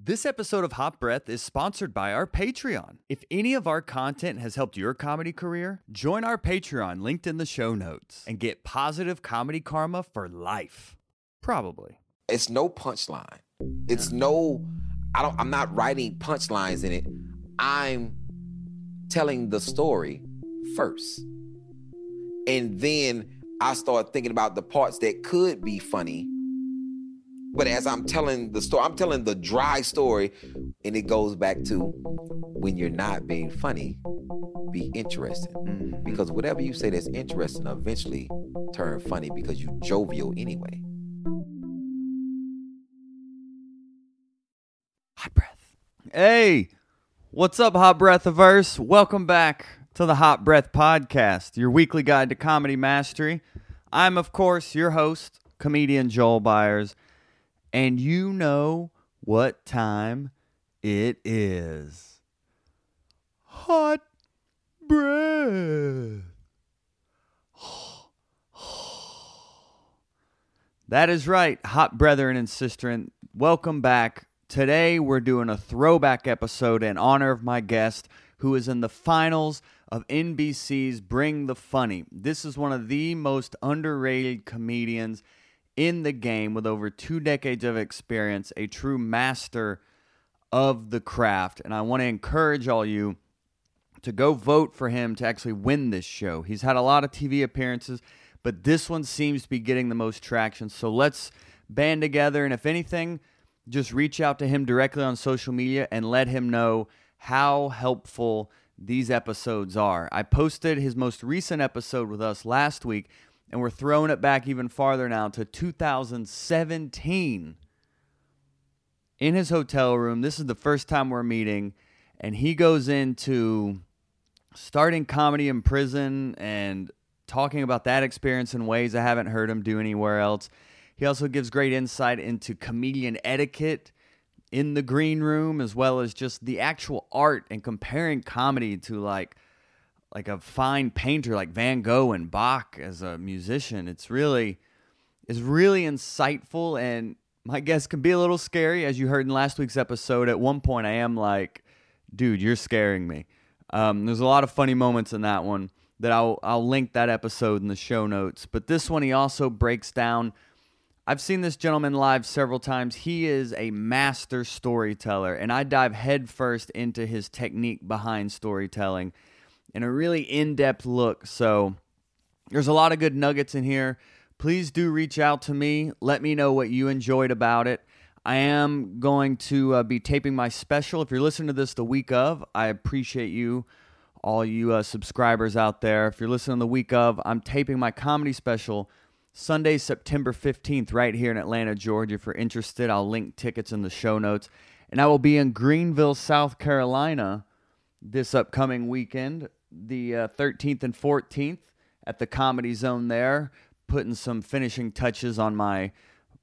This episode of Hot Breath is sponsored by our Patreon. If any of our content has helped your comedy career, join our Patreon linked in the show notes and get positive comedy karma for life. Probably. It's no punchline. I'm not writing punchlines in it. I'm telling the story first. And then I start thinking about the parts that could be funny. But as I'm telling the story, I'm telling the dry story, and it goes back to when you're not being funny, be interesting. Mm-hmm. Because whatever you say that's interesting eventually turn funny because you jovial anyway. Hot Breath. Hey, what's up, Hot Breathiverse? Welcome back to the Hot Breath Podcast, your weekly guide to comedy mastery. I'm, of course, your host, comedian Joel Byers. And you know what time it is. Hot breath. That is right, hot brethren and sisterin. Welcome back. Today we're doing a throwback episode in honor of my guest who is in the finals of NBC's Bring the Funny. This is one of the most underrated comedians in the game with over 2 decades of experience, a true master of the craft. And I want to encourage all you to go vote for him to actually win this show. He's had a lot of TV appearances, but this one seems to be getting the most traction. So let's band together, and if anything, just reach out to him directly on social media and let him know how helpful these episodes are. I posted his most recent episode with us last week, and we're throwing it back even farther now to 2017. In his hotel room, this is the first time we're meeting, and he goes into starting comedy in prison and talking about that experience in ways I haven't heard him do anywhere else. He also gives great insight into comedian etiquette in the green room, as well as just the actual art and comparing comedy to like a fine painter like Van Gogh and Bach as a musician. It's really insightful, and my guess can be a little scary. As you heard in last week's episode, at one point I am like, dude, you're scaring me. There's a lot of funny moments in that one that I'll link that episode in the show notes. But this one, he also breaks down. I've seen this gentleman live several times. He is a master storyteller, and I dive headfirst into his technique behind storytelling in a really in-depth look. So there's a lot of good nuggets in here. Please do reach out to me. Let me know what you enjoyed about it. I am going to be taping my special. If you're listening to this the week of, I appreciate you, all you subscribers out there. If you're listening the week of, I'm taping my comedy special Sunday, September 15th, right here in Atlanta, Georgia. If you're interested, I'll link tickets in the show notes. And I will be in Greenville, South Carolina this upcoming weekend, the 13th and 14th at the Comedy Zone there, putting some finishing touches on my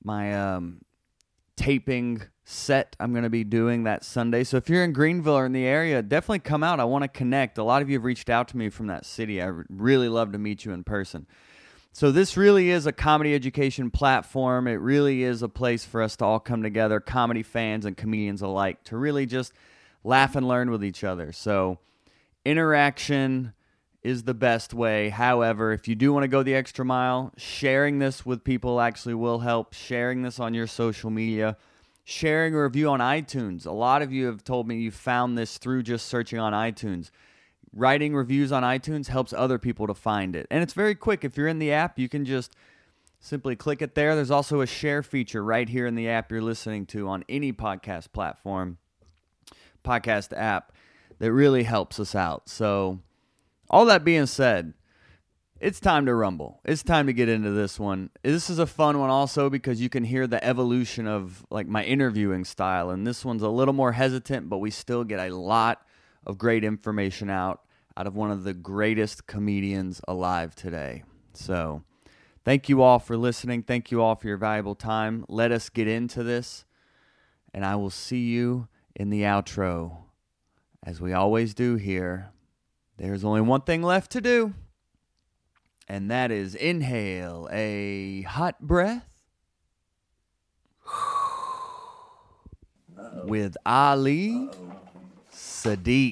taping set I'm going to be doing that Sunday. So if you're in Greenville or in the area, definitely come out. I want to connect. A lot of you have reached out to me from that city. I really love to meet you in person. So this really is a comedy education platform. It really is a place for us to all come together, comedy fans and comedians alike, to really just laugh and learn with each other. So interaction is the best way. However, if you do want to go the extra mile, sharing this with people actually will help. Sharing this on your social media, sharing a review on iTunes. A lot of you have told me you found this through just searching on iTunes. Writing reviews on iTunes helps other people to find it. And it's very quick. If you're in the app, you can just simply click it there. There's also a share feature right here in the app you're listening to on any podcast platform, podcast app, that really helps us out. So all that being said, it's time to rumble. It's time to get into this one. This is a fun one also because you can hear the evolution of like my interviewing style. And this one's a little more hesitant, but we still get a lot of great information out of one of the greatest comedians alive today. So thank you all for listening. Thank you all for your valuable time. Let us get into this, and I will see you in the outro. As we always do here, there's only one thing left to do, and that is inhale a hot breath. with Ali Sadiq.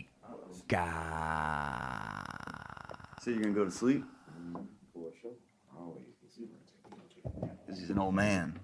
So you're gonna go to sleep? For sure. Always. Because he's an old man.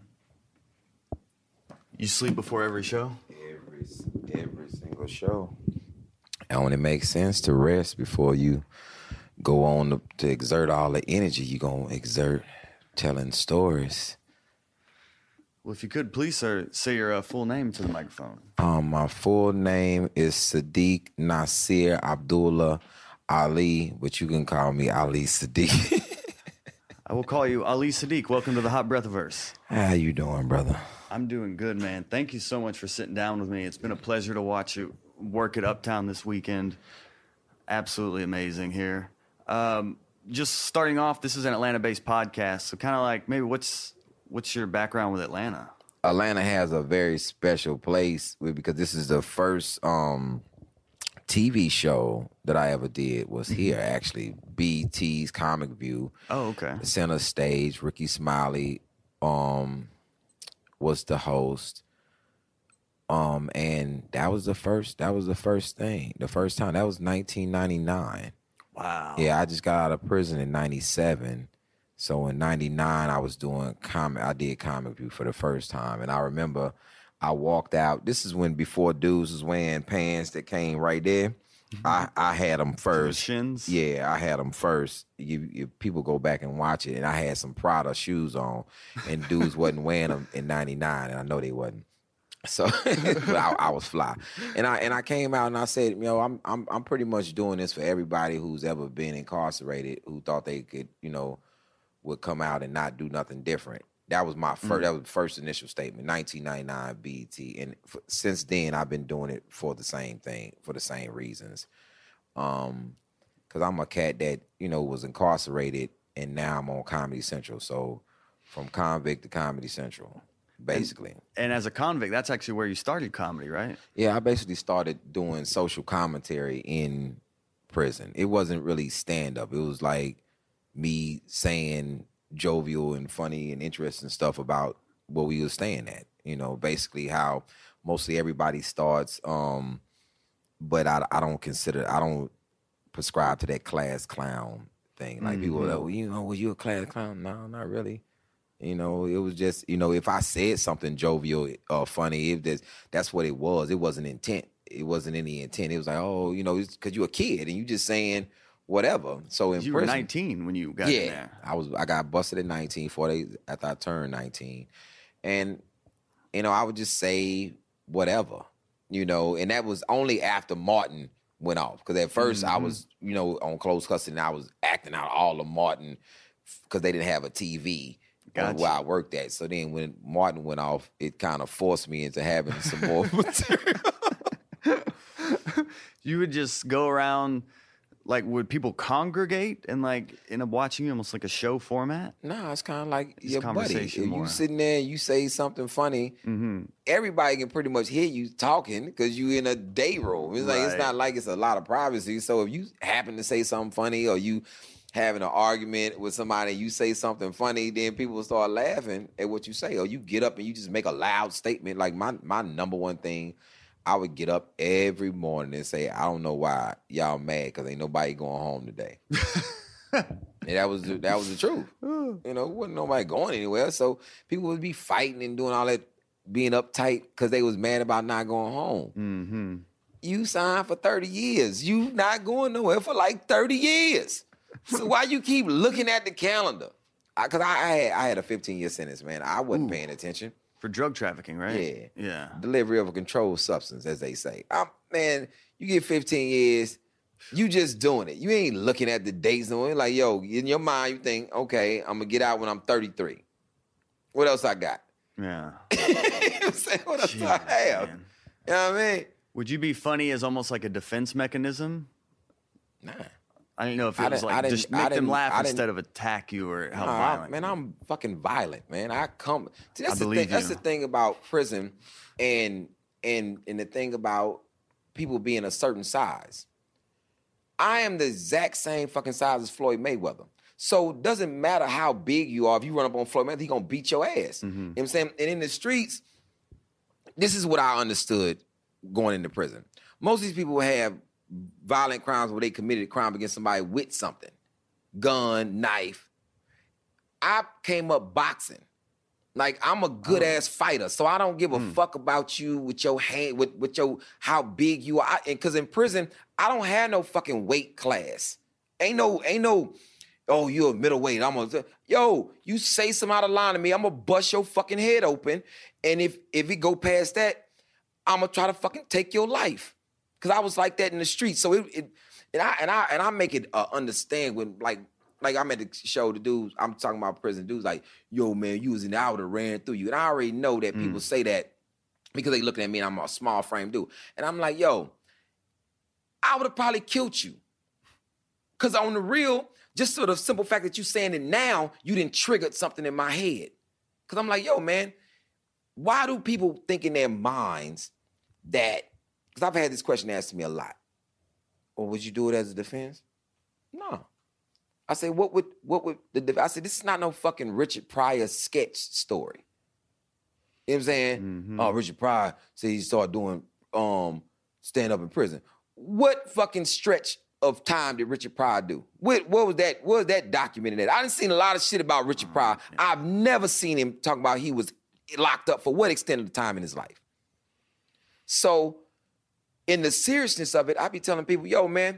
You sleep before every show? Every single show. And when it makes sense to rest before you go on to exert all the energy you're going to exert telling stories. Well, if you could, please, sir, say your full name to the microphone. My full name is Sadiq Nasir Abdullah Ali, but you can call me Ali Sadiq. I will call you Ali Sadiq. Welcome to the Hot Breathiverse. How you doing, brother? I'm doing good, man. Thank you so much for sitting down with me. It's been a pleasure to watch you work at Uptown this weekend. Absolutely amazing here. Just starting off, this is an Atlanta-based podcast, so kind of like maybe what's your background with Atlanta? Atlanta has a very special place because this is the first TV show that I ever did was here, actually. BET's Comic View. Oh, okay. The center stage. Ricky Smiley was the host. And that was the first thing. The first time. That was 1999. Wow. Yeah, I just got out of prison in 97. So in 99, I was doing I did Comic View for the first time. And I remember I walked out. This is before dudes was wearing pants that came right there. I had them first. Shins? Yeah, I had them first. You people go back and watch it. And I had some Prada shoes on. And dudes wasn't wearing them in 99. And I know they wasn't. So but I was fly. And I came out and I said, I'm pretty much doing this for everybody who's ever been incarcerated, who thought they could, would come out and not do nothing different. That was my first. That was the first initial statement. 1999 BET, and since then I've been doing it for the same thing, for the same reasons. Because I'm a cat that was incarcerated, and now I'm on Comedy Central. So from convict to Comedy Central, basically. And as a convict, that's actually where you started comedy, right? Yeah, I basically started doing social commentary in prison. It wasn't really stand up. It was like me saying jovial and funny and interesting stuff about what we were staying at. Basically how mostly everybody starts. But I don't prescribe to that class clown thing. Like people are like, well, was you a class clown? No, not really. It was just, if I said something jovial or funny, that's what it was. It wasn't intent. It wasn't any intent. It was like, it's because you're a kid and you just saying whatever. So in you prison, were 19 when you got in there. I got busted at 19, 4 days after I turned 19. And, I would just say whatever, and that was only after Martin went off. Because at first I was, on closed custody and I was acting out all of Martin because they didn't have a TV. Gotcha. Where I worked at. So then when Martin went off, it kind of forced me into having some more material. You would just go around, like, would people congregate and watching you almost like a show format? No, it's kind of like just your buddy. If you sitting there and you say something funny, everybody can pretty much hear you talking because you in a day room. It's like it's not like it's a lot of privacy. So if you happen to say something funny or you having an argument with somebody, you say something funny, then people will start laughing at what you say. Or you get up and you just make a loud statement. Like my number one thing, I would get up every morning and say, I don't know why y'all mad because ain't nobody going home today. And that was the truth. Wasn't nobody going anywhere. So people would be fighting and doing all that, being uptight because they was mad about not going home. Mm-hmm. You signed for 30 years. You not going nowhere for like 30 years. So why you keep looking at the calendar? Because I had a 15-year sentence, man. I wasn't paying attention. For drug trafficking, right? Yeah. Delivery of a controlled substance, as they say. Man, you get 15 years, you just doing it. You ain't looking at the dates. Like, yo, in your mind, you think, okay, I'm going to get out when I'm 33. What else I got? Yeah. You know what I'm saying? What else do I have? Man. You know what I mean? Would you be funny as almost like a defense mechanism? Nah. I didn't know if it was like just make them laugh instead of attack you or how violent. Man, I'm fucking violent, man. That's the thing about prison and the thing about people being a certain size. I am the exact same fucking size as Floyd Mayweather. So it doesn't matter how big you are. If you run up on Floyd Mayweather, he gonna beat your ass. You know what I'm saying? And in the streets, this is what I understood going into prison. Most of these people have violent crimes where they committed a crime against somebody with something. Gun, knife. I came up boxing. Like, I'm a good-ass fighter, so I don't give a fuck about you with your hand, with your, how big you are. Because in prison, I don't have no fucking weight class. Ain't no, oh, you're a middleweight. You say something out of line to me, I'm gonna bust your fucking head open. And if it go past that, I'm gonna try to fucking take your life. Because I was like that in the street. So I make it understand when, like I'm at the show, the dudes, I'm talking about prison dudes, like, yo, man, you was in the I would have ran through you. And I already know that people say that because they looking at me and I'm a small frame dude. And I'm like, yo, I would have probably killed you. Because on the real, just for the simple fact that you saying it now, you didn't trigger something in my head. Because I'm like, yo, man, why do people think in their minds that, because I've had this question asked to me a lot. Well, would you do it as a defense? No. I say, what would I said, this is not no fucking Richard Pryor sketch story. You know what I'm saying? Mm-hmm. Oh, Richard Pryor said he started doing stand up in prison. What fucking stretch of time did Richard Pryor do? What was that? What was that documented at? I done seen a lot of shit about Richard Pryor. Yeah. I've never seen him talk about he was locked up for what extent of time in his life. So, in the seriousness of it, I be telling people, yo, man,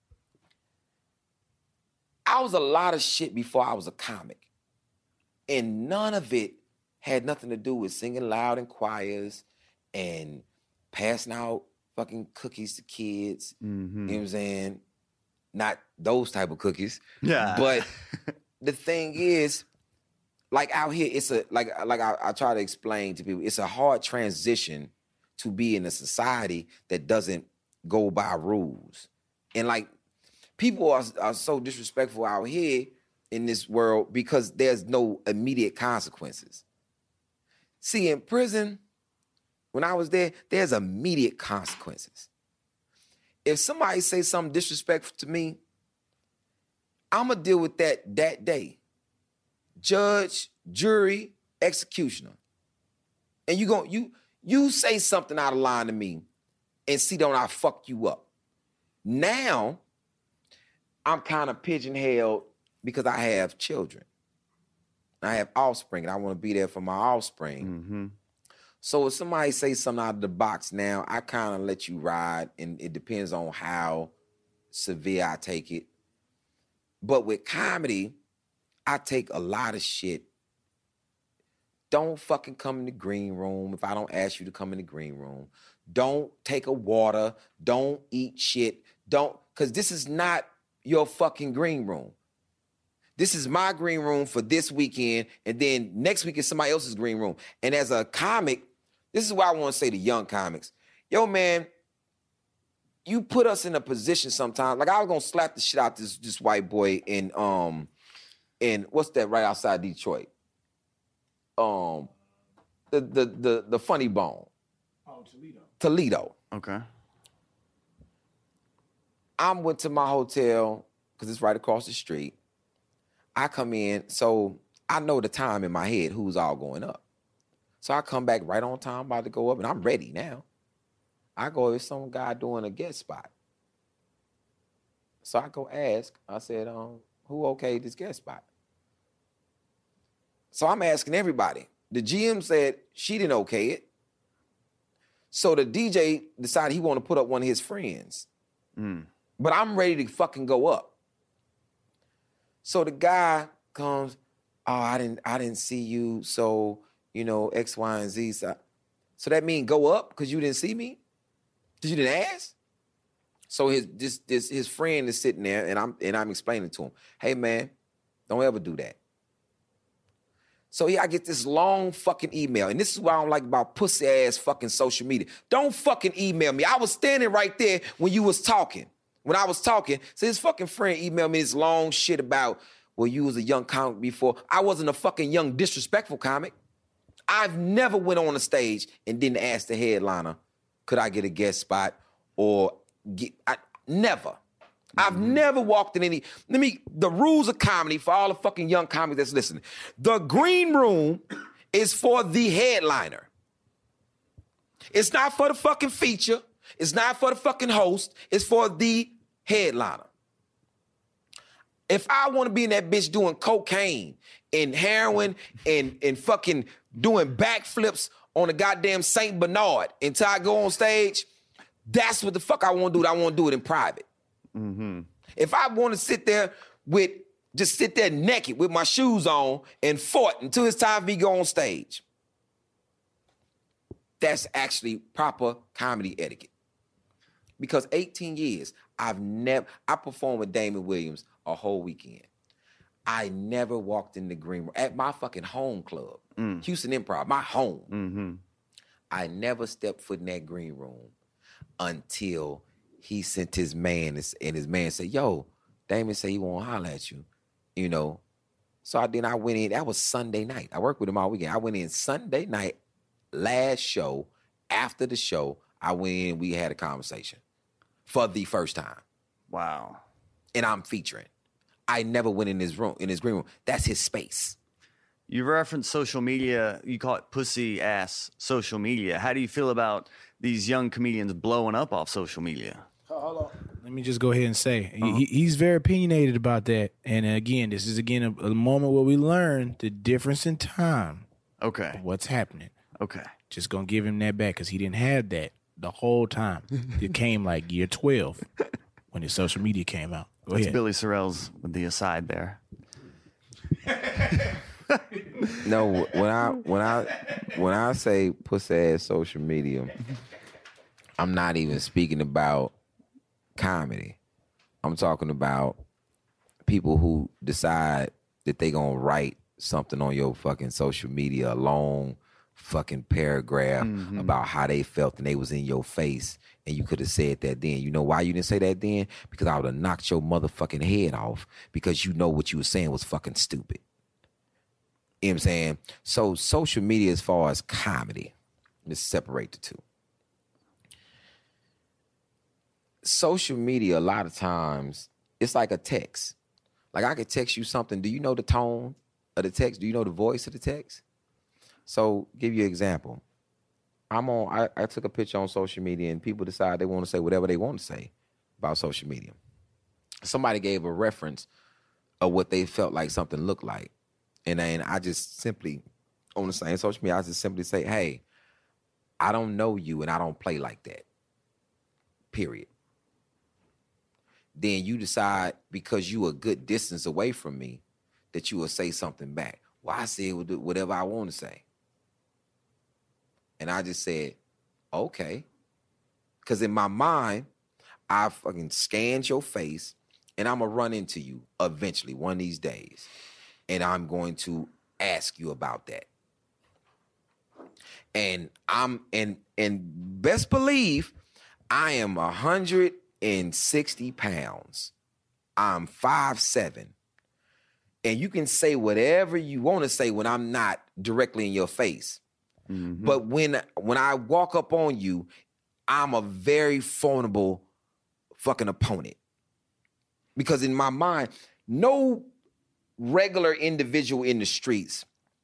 I was a lot of shit before I was a comic. And none of it had nothing to do with singing loud in choirs and passing out fucking cookies to kids. Mm-hmm. You know what I'm saying? Not those type of cookies. Yeah. But the thing is, like out here, it's I try to explain to people, it's a hard transition to be in a society that doesn't go by rules. And like, people are so disrespectful out here in this world because there's no immediate consequences. See, in prison, when I was there, there's immediate consequences. If somebody say something disrespectful to me, I'm going to deal with that day. Judge, jury, executioner. And you say something out of line to me and see, don't I fuck you up. Now, I'm kind of pigeon-held because I have children. I have offspring, and I want to be there for my offspring. Mm-hmm. So if somebody says something out of the box now, I kind of let you ride, and it depends on how severe I take it. But with comedy, I take a lot of shit. Don't fucking come in the green room if I don't ask you to come in the green room. Don't take a water. Don't eat shit. Because this is not your fucking green room. This is my green room for this weekend, and then next week is somebody else's green room. And as a comic, this is what I want to say to young comics. Yo, man, you put us in a position sometimes. Like, I was gonna slap the shit out this white boy in what's that right outside Detroit? The Funny Bone. Oh, Toledo. Toledo. Okay. I went to my hotel because it's right across the street. I come in, so I know the time in my head who's all going up. So I come back right on time, about to go up, and I'm ready now. I go, there's some guy doing a guest spot. So I go ask, I said, who okayed this guest spot? So I'm asking everybody. The GM said she didn't okay it. So the DJ decided he wanted to put up one of his friends. But I'm ready to fucking go up. So the guy comes, oh, I didn't see you, so, X, Y, and Z. So that mean go up because you didn't see me? Because you didn't ask? So his friend is sitting there, and I'm explaining to him, hey, man, don't ever do that. So I get this long fucking email, and this is what I don't like about pussy-ass fucking social media. Don't fucking email me. I was standing right there when you was talking. When I was talking, so his fucking friend emailed me this long shit about, well, you was a young comic before. I wasn't a fucking young disrespectful comic. I've never went on a stage and didn't ask the headliner, could I get a guest spot never. Mm-hmm. I've never walked in the rules of comedy for all the fucking young comics that's listening. The green room is for the headliner. It's not for the fucking feature. It's not for the fucking host. It's for the headliner. If I want to be in that bitch doing cocaine and heroin and fucking doing backflips on a goddamn St. Bernard until I go on stage, that's what the fuck I want to do. I want to do it in private. Mm-hmm. If I want to sit there naked with my shoes on and fart until it's time for me to go on stage, that's actually proper comedy etiquette. Because 18 years, I performed with Damon Williams a whole weekend. I never walked in the green room at my fucking home club, Houston Improv, my home. Mm-hmm. I never stepped foot in that green room until he sent his man, and his man said, yo, Damon said he won't holler at you, you know. So I went in, that was Sunday night. I worked with him all weekend. I went in Sunday night, last show, after the show, I went in, we had a conversation for the first time. Wow. And I'm featuring. I never went in his green room. That's his space. You reference social media. You call it pussy ass social media. How do you feel about these young comedians blowing up off social media? Hold on. Let me just go ahead and say he's very opinionated about that. And again, this is a moment where we learn the difference in time. Okay. Of what's happening. Okay. Just gonna give him that back because he didn't have that the whole time. It came like year 12 when his social media came out. Go That's ahead. Billy Sorrell's with the aside there. No, when I say pussy ass social media, I'm not even speaking about comedy. I'm talking about people who decide that they gonna write something on your fucking social media, a long fucking paragraph about how they felt and they was in your face, and you could have said that then. You know why you didn't say that then? Because I would have knocked your motherfucking head off because you know what you were saying was fucking stupid. You know what I'm saying? So social media as far as comedy, let's separate the two. Social media, a lot of times, it's like a text. Like I could text you something. Do you know the tone of the text? Do you know the voice of the text? So give you an example. I took a picture on social media and people decide they want to say whatever they want to say about social media. Somebody gave a reference of what they felt like something looked like. And then I just simply, on the same social media, I just simply say, hey, I don't know you and I don't play like that. Period. Then you decide because you a good distance away from me that you will say something back. Well, I said whatever I want to say. And I just said, okay. Because in my mind, I fucking scanned your face and I'm going to run into you eventually one of these days. And I'm going to ask you about that. And best believe I am 160 pounds. I'm 5'7". And you can say whatever you want to say when I'm not directly in your face. Mm-hmm. But when I walk up on you, I'm a very formidable fucking opponent. Because in my mind, no regular individual in the streets,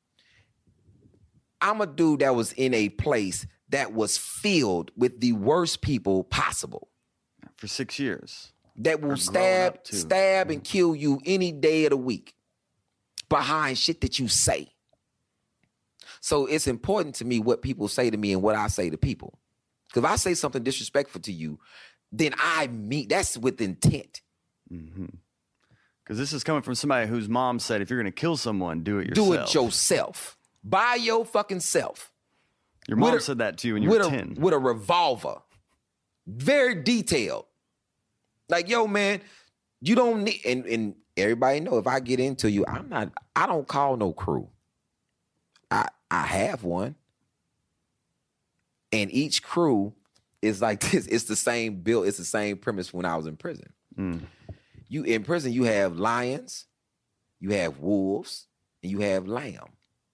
I'm a dude that was in a place that was filled with the worst people possible. For 6 years. That will stab and kill you any day of the week behind shit that you say. So it's important to me what people say to me and what I say to people. Because if I say something disrespectful to you, then that's with intent. Mm-hmm. Because this is coming from somebody whose mom said, if you're going to kill someone, do it yourself. Do it yourself. By your fucking self. Your mom said that to you when you were 10. With a revolver. Very detailed. Like, yo, man, you don't need, and everybody know if I get into you, I don't call no crew. I have one. And each crew is like this. It's the same build. It's the same premise when I was in prison. You in prison, you have lions, you have wolves, and you have lamb.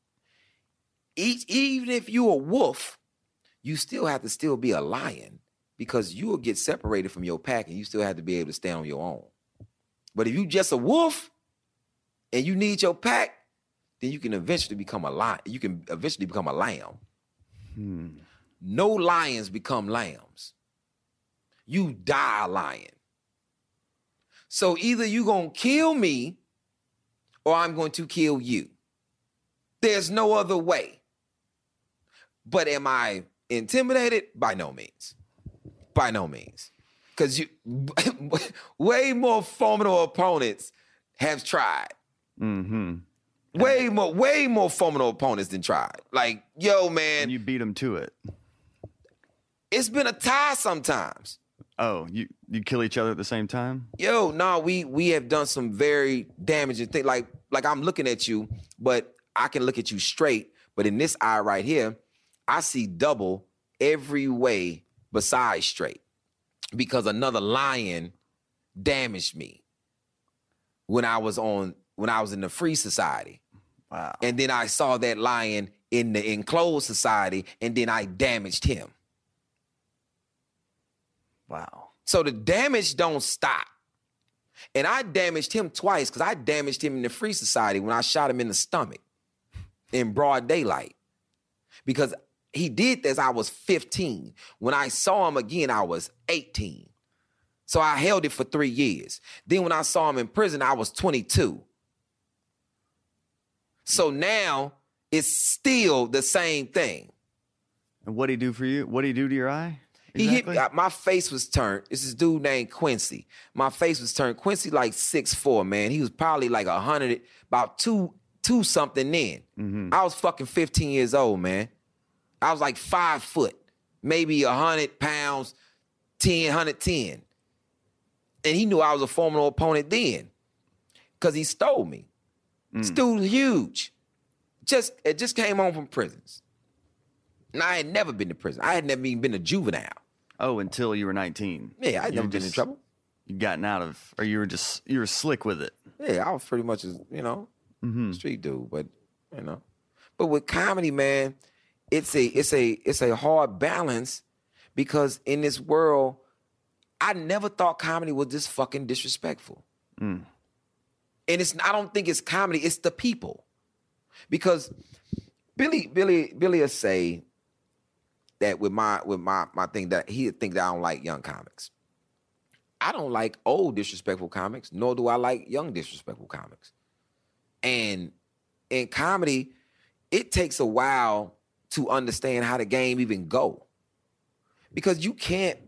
Even if you're a wolf, you still have to still be a lion because you will get separated from your pack and you still have to be able to stand on your own. But if you just a wolf and you need your pack, then you can eventually become a lion. You can eventually become a lamb. no lions become lambs. You die a lion. So either you gonna kill me or I'm going to kill you. There's no other way. But am I intimidated? By no means. By no means. Because way more formidable opponents have tried. Mm-hmm. Way more formidable opponents than tried. Like, yo, man. And you beat them to it. It's been a tie sometimes. Oh, you kill each other at the same time? Yo, no, we have done some very damaging things. Like I'm looking at you, but I can look at you straight. But in this eye right here, I see double every way besides straight. Because another lion damaged me when I was in the free society. Wow. And then I saw that lion in the enclosed society, and then I damaged him. Wow. So the damage don't stop. And I damaged him twice because I damaged him in the free society when I shot him in the stomach in broad daylight. Because he did this, I was 15. When I saw him again, I was 18. So I held it for 3 years. Then when I saw him in prison, I was 22. So now it's still the same thing. And what'd he do for you? What'd he do to your eye? He hit Exactly? me. My face was turned. It's this dude named Quincy. My face was turned. Quincy like 6'4", man. He was probably like 100, about two something then. Mm-hmm. I was fucking 15 years old, man. I was like 5 foot, maybe 100 pounds, 110. And he knew I was a formidable opponent then because he stole me. This dude huge. It just came home from prisons. And I had never been to prison. I had never even been a juvenile. Oh, until you were 19. Yeah, I had never been in trouble. You'd gotten out of, or you were slick with it. Yeah, I was pretty much a, Mm-hmm. street dude, but But with comedy, man, it's a hard balance because in this world, I never thought comedy was this fucking disrespectful. Mm. And I don't think it's comedy, it's the people. Because Billy will say that with my thing that he think that I don't like young comics. I don't like old disrespectful comics, nor do I like young disrespectful comics. And in comedy, it takes a while to understand how the game even go. Because you can't,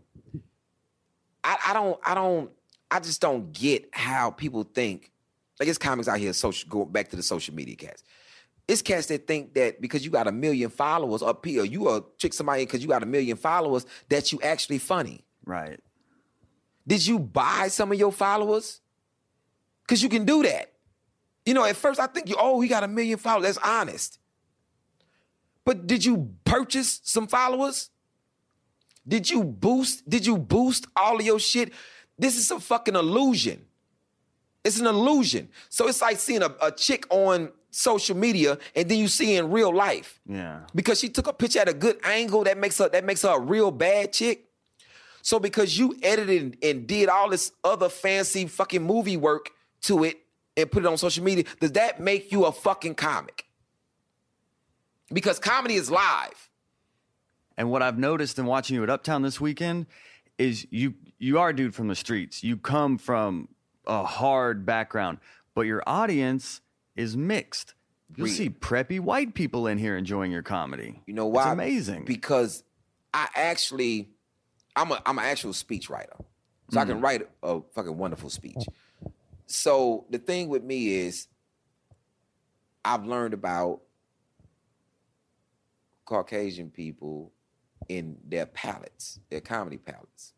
I just don't get how people think. Like, it's comics out here, go back to the social media cats. It's cats that think that because you got 1 million followers up here, you are trick somebody because you got 1 million followers that you actually funny. Right. Did you buy some of your followers? Because you can do that. At first I think he got 1 million followers. That's honest. But did you purchase some followers? Did you boost all of your shit? This is a fucking illusion. It's an illusion. So it's like seeing a chick on social media and then you see in real life. Yeah. Because she took a picture at a good angle that makes her a real bad chick. So because you edited and did all this other fancy fucking movie work to it and put it on social media, does that make you a fucking comic? Because comedy is live. And what I've noticed in watching you at Uptown this weekend is you are a dude from the streets. You come from a hard background, but your audience is mixed. You'll see preppy white people in here enjoying your comedy. You know why? It's amazing. Because I'm an actual speech writer. So I can write a fucking wonderful speech. So the thing with me is I've learned about Caucasian people in their palettes, their comedy palettes.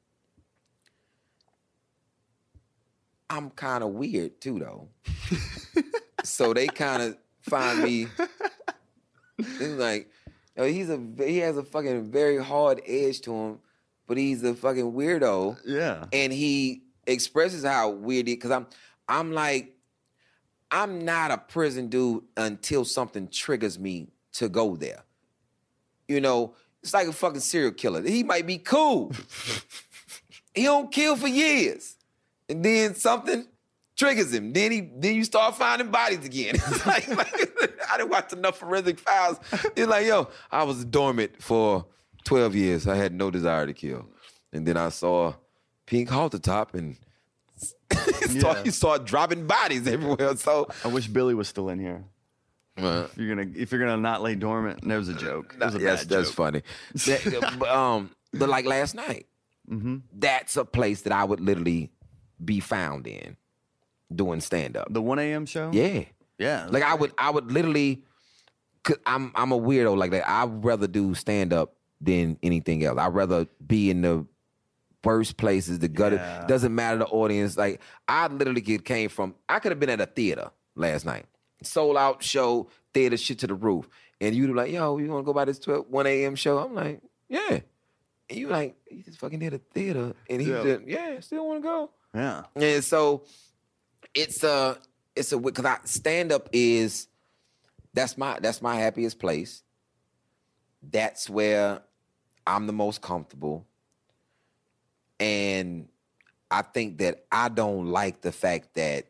I'm kind of weird too, though. So they kind of find me. It's like, he has a fucking very hard edge to him, but he's a fucking weirdo. Yeah. And he expresses how weird he, because I'm like, I'm not a prison dude until something triggers me to go there. It's like a fucking serial killer. He might be cool. He don't kill for years. And then something triggers him. Then you start finding bodies again. It's like I didn't watch enough Forensic Files. It's like, I was dormant for 12 years, I had no desire to kill. And then I saw Pink Halter Top and you start dropping bodies everywhere. So I wish Billy was still in here. If you're gonna not lay dormant, that was a joke. It was a bad joke. That's funny. But like last night, that's a place that I would literally be found in doing stand up. The 1 a.m. show. Yeah. Like I would literally. Cause I'm a weirdo like that. I'd rather do stand up than anything else. I'd rather be in the worst places, the gutter. Yeah. Doesn't matter the audience. Like I literally came from. I could have been at a theater last night, sold out show, theater shit to the roof, and you'd be like, "Yo, you want to go by this 1 a.m. show?" I'm like, "Yeah." And you like, he just fucking did a theater, and he still want to go. Yeah. And so it's a because stand up is. That's my happiest place. That's where I'm the most comfortable. And I think that I don't like the fact that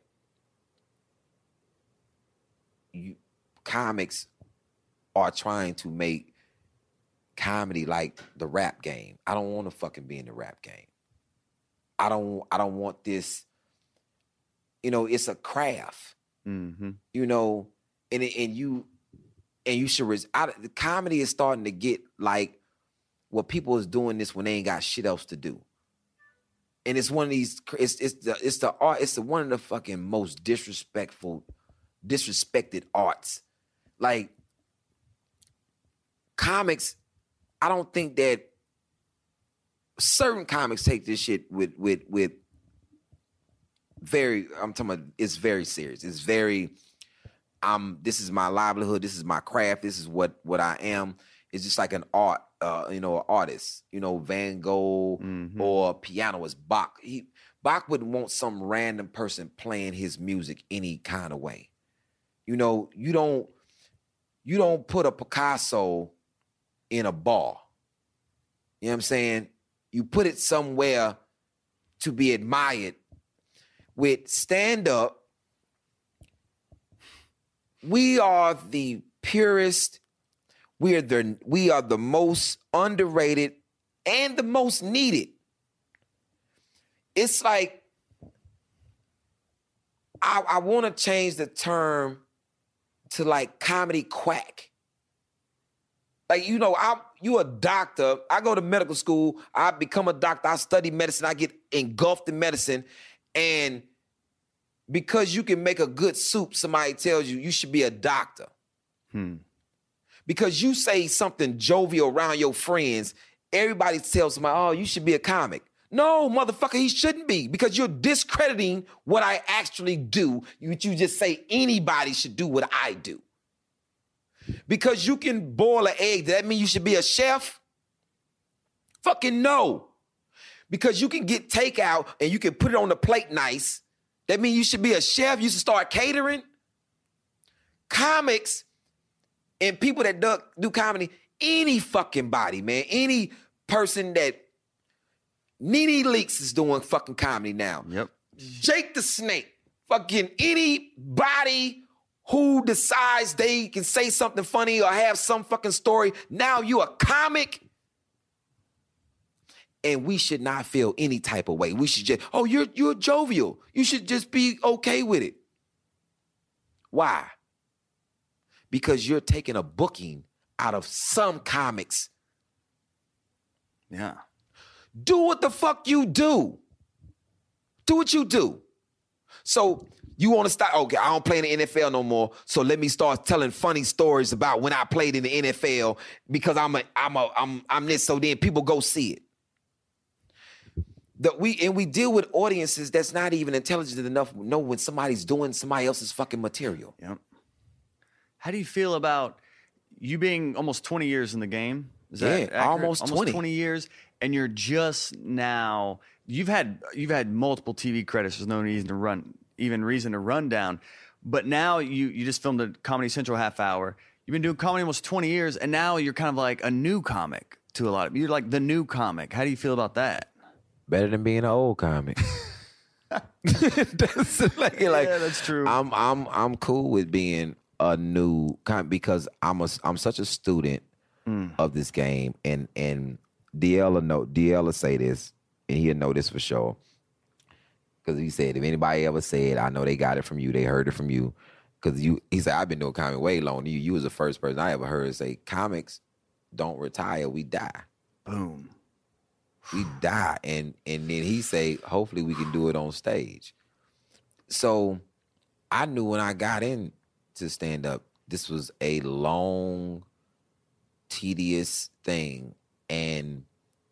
comics are trying to make comedy like the rap game. I don't want to fucking be in the rap game. I don't want this, it's a craft. And you should. The comedy is starting to get like what people is doing this when they ain't got shit else to do. And it's one of these. It's one of the fucking most disrespected arts. Like comics, I don't think that certain comics take this shit with very. I'm talking about. It's very serious. It's very. This is my livelihood. This is my craft. This is what I am. It's just like an art, an artist. Van Gogh or a pianist, Bach. Bach would want some random person playing his music any kind of way. You don't put a Picasso in a bar. You know what I'm saying? You put it somewhere to be admired. With stand-up, we are the purest. We are the most underrated and the most needed. It's like I want to change the term to like comedy quack. Like you a doctor. I go to medical school. I become a doctor. I study medicine. I get engulfed in medicine, and because you can make a good soup, somebody tells you should be a doctor. Because you say something jovial around your friends, everybody tells somebody, "Oh, you should be a comic." No, motherfucker, he shouldn't be, because you're discrediting what I actually do. You just say anybody should do what I do. Because you can boil an egg, does that mean you should be a chef? Fucking no. Because you can get takeout and you can put it on the plate nice, that means you should be a chef? You should start catering? Comics and people that do comedy, any fucking body, man. Any person that... Nene Leakes is doing fucking comedy now. Yep. Jake the Snake. Fucking anybody who decides they can say something funny or have some fucking story. Now you a comic. And we should not feel any type of way. We should just, you're jovial. You should just be okay with it. Why? Because you're taking a booking out of some comics. Yeah. Do what the fuck you do. Do what you do. So you want to start, okay, I don't play in the NFL no more, so let me start telling funny stories about when I played in the NFL because I'm this, so then people go see it. We deal with audiences that's not even intelligent enough to know when somebody's doing somebody else's fucking material. Yep. How do you feel about you being almost 20 years in the game? Is that accurate? Almost 20 years, and you're just now. You've had multiple TV credits. There's no reason to run down, but now you just filmed a Comedy Central half hour. You've been doing comedy almost 20 years, and now you're kind of like a new comic to a lot of. You're like the new comic. How do you feel about that? Better than being an old comic. That's that's true. I'm cool with being a new comic because I'm such a student of this game. And DL will say this, and he'll know this for sure. Because he said, if anybody ever said, I know they got it from you, they heard it from you. Because he said, I've been doing comic way longer. You was the first person I ever heard say, comics don't retire, we die. Boom. We die. And then he say, hopefully we can do it on stage. So I knew when I got into stand up, this was a long, tedious thing. And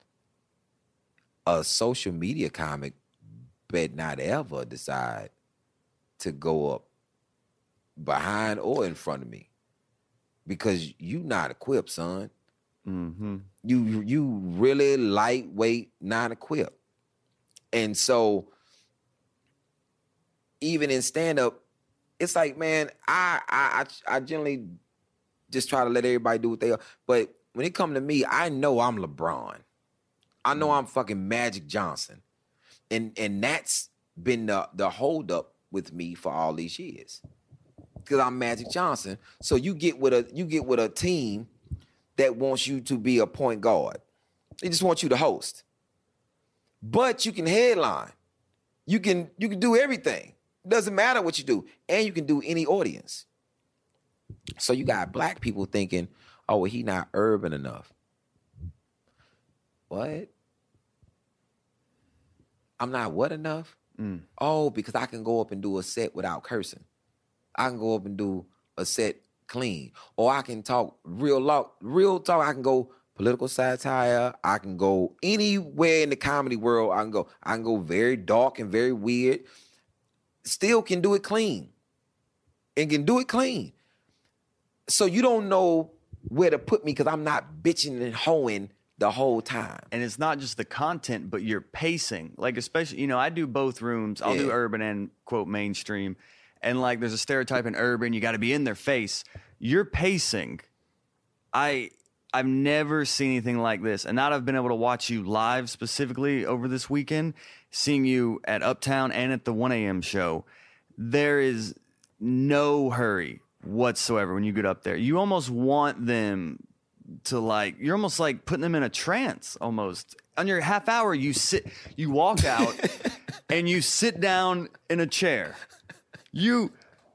a social media comic bet not ever decide to go up behind or in front of me, because you not equipped, son. Mm-hmm. You really lightweight, not equipped. And so even in stand up, it's like, man, I generally just try to let everybody do what they are. But when it comes to me, I know I'm LeBron. I know I'm fucking Magic Johnson. And that's been the holdup with me for all these years. Because I'm Magic Johnson. So you get with a team that wants you to be a point guard. They just want you to host. But you can headline. You can do everything. It doesn't matter what you do. And you can do any audience. So you got black people thinking, oh, well, he not urban enough. What? I'm not what enough? Oh, because I can go up and do a set without cursing. I can go up and do a set clean. Or I can talk real talk. I can go political satire. I can go anywhere in the comedy world. I can go very dark and very weird. Still can do it clean. And can do it clean. So you don't know where to put me because I'm not bitching and hoeing the whole time. And it's not just the content, but your pacing. Like, especially, I do both rooms. I'll do urban and, quote, mainstream. And, like, there's a stereotype in urban. You got to be in their face. Your pacing, I've never seen anything like this. And now that I've been able to watch you live specifically over this weekend, seeing you at Uptown and at the 1 a.m. show, there is no hurry whatsoever when you get up there. You almost want them to, you're almost like putting them in a trance almost. On your half hour, you walk out and you sit down in a chair. This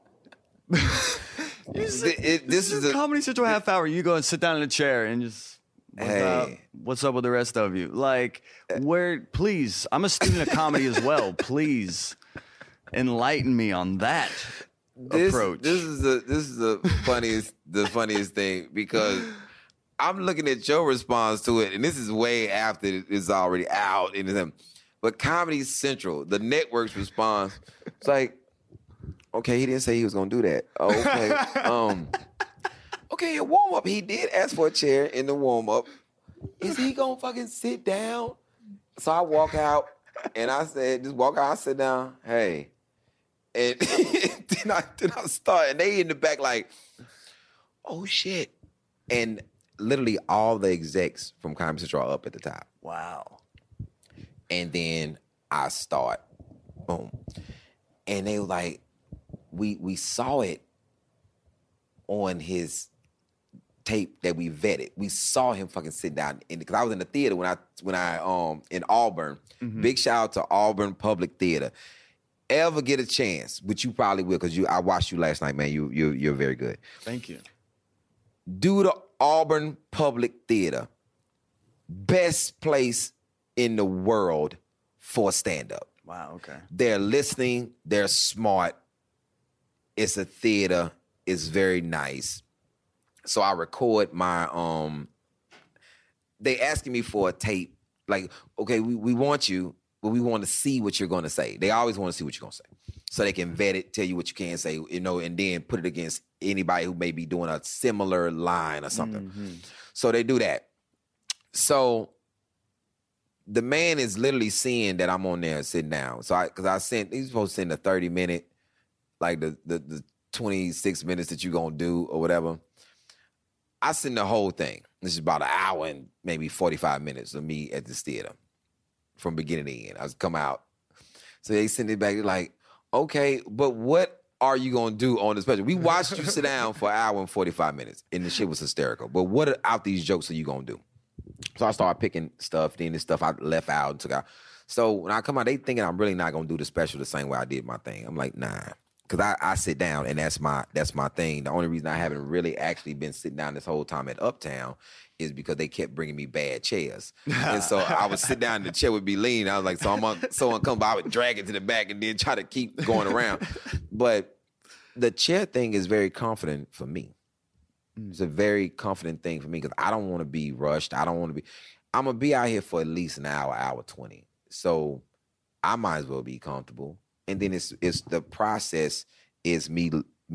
is a Comedy Central half hour. You go and sit down in a chair and just, what's up with the rest of you? Please, I'm a student of comedy as well. Please enlighten me on that approach. This is the funniest thing, because I'm looking at your response to it, and this is way after it's already out. But Comedy Central, the network's response, it's like, okay, he didn't say he was gonna do that. Okay, okay, in warm up, he did ask for a chair in the warm up. Is he gonna fucking sit down? So I walk out, and I said, just walk out. I sit down. Hey, and then I start, and they in the back like, oh shit, and literally all the execs from Comedy Central are up at the top. Wow. And then I start, boom. And they were like, we saw it on his tape that we vetted. We saw him fucking sit down, because I was in the theater when I in Auburn. Mm-hmm. Big shout out to Auburn Public Theater. Ever get a chance, which you probably will, because I watched you last night, man. You're very good. Thank you. Do the Auburn Public Theater. Best place in the world for stand-up. Wow, okay. They're listening. They're smart. It's a theater. It's very nice. So I record my, they asking me for a tape. Like, okay, we want you, but we want to see what you're going to say. They always want to see what you're going to say. So they can vet it, tell you what you can say, and then put it against anybody who may be doing a similar line or something. Mm-hmm. So they do that. So the man is literally seeing that I'm on there sitting down. So he's supposed to send a 30-minute, like the 26 minutes that you're going to do or whatever. I send the whole thing. This is about an hour and maybe 45 minutes of me at this theater from beginning to end. I was come out. So they send it back. They're like, okay, but what are you gonna do on the special? We watched you sit down for an hour and 45 minutes, and the shit was hysterical. But what out these jokes are you gonna do? So I started picking stuff, then this stuff I left out and took out. So when I come out, they thinking I'm really not gonna do the special the same way I did my thing. I'm like, nah. Cause I sit down and that's my thing. The only reason I haven't really actually been sitting down this whole time at Uptown is because they kept bringing me bad chairs. And so I would sit down and the chair would be lean. I was like, someone come by, I would drag it to the back and then try to keep going around. But the chair thing is very confident for me. It's a very confident thing for me because I don't want to be rushed. I'm gonna be out here for at least an hour 20. So I might as well be comfortable. And then it's the process is me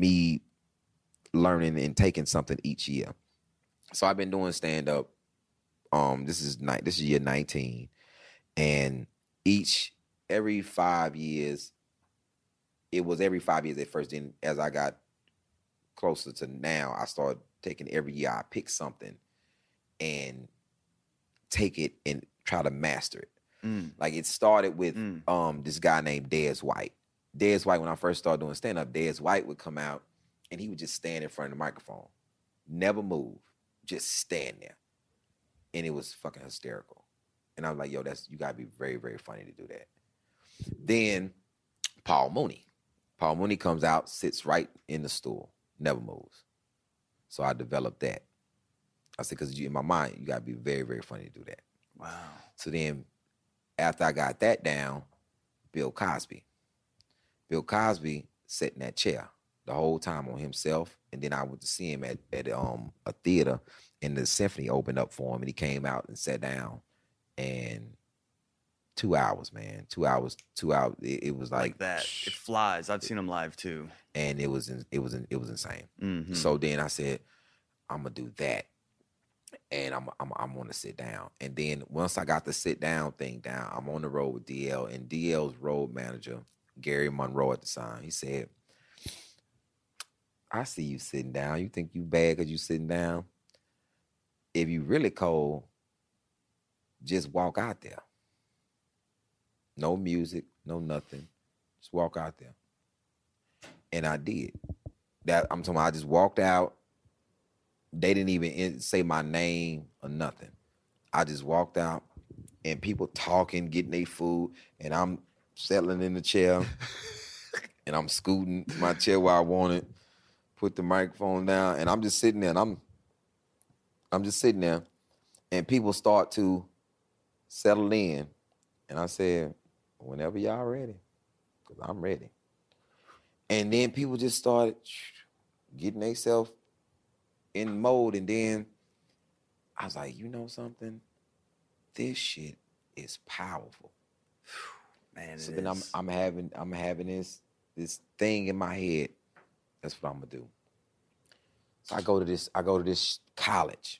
learning and taking something each year. So I've been doing stand up. This is year 19, and every 5 years, it was every 5 years at first. Then as I got closer to now, I started taking every year. I pick something and take it and try to master it. Like it started with this guy named Dez White. Dez White, when I first started doing stand-up, Dez White would come out and he would just stand in front of the microphone. Never move. Just stand there. And it was fucking hysterical. And I was like, yo, you gotta be very, very funny to do that. Then Paul Mooney. Paul Mooney comes out, sits right in the stool, never moves. So I developed that. I said, because in my mind, you gotta be very, very funny to do that. Wow. So then after I got that down, Bill Cosby. Bill Cosby sat in that chair the whole time on himself. And then I went to see him at a theater, and the symphony opened up for him, and he came out and sat down. And 2 hours, man. 2 hours. It was like that. It flies. I've seen him live too. And it was insane. Mm-hmm. So then I said, I'm gonna do that. And I'm gonna sit down. And then once I got the sit down thing down, I'm on the road with DL, and DL's road manager, Gary Monroe at the time, he said, I see you sitting down. You think you bad because you sitting down? If you really cold, just walk out there. No music, no nothing. Just walk out there. And I did. I'm talking about I just walked out. They didn't even say my name or nothing. I just walked out, and people talking, getting their food, and I'm settling in the chair, and I'm scooting my chair where I want it, put the microphone down, and I'm just sitting there, and I'm just sitting there, and people start to settle in, and I said, whenever y'all ready, because I'm ready. And then people just started getting themselves in mode, and then I was like, you know something? This shit is powerful. Man, so then I'm having this thing in my head. That's what I'm gonna do. So I go to this college.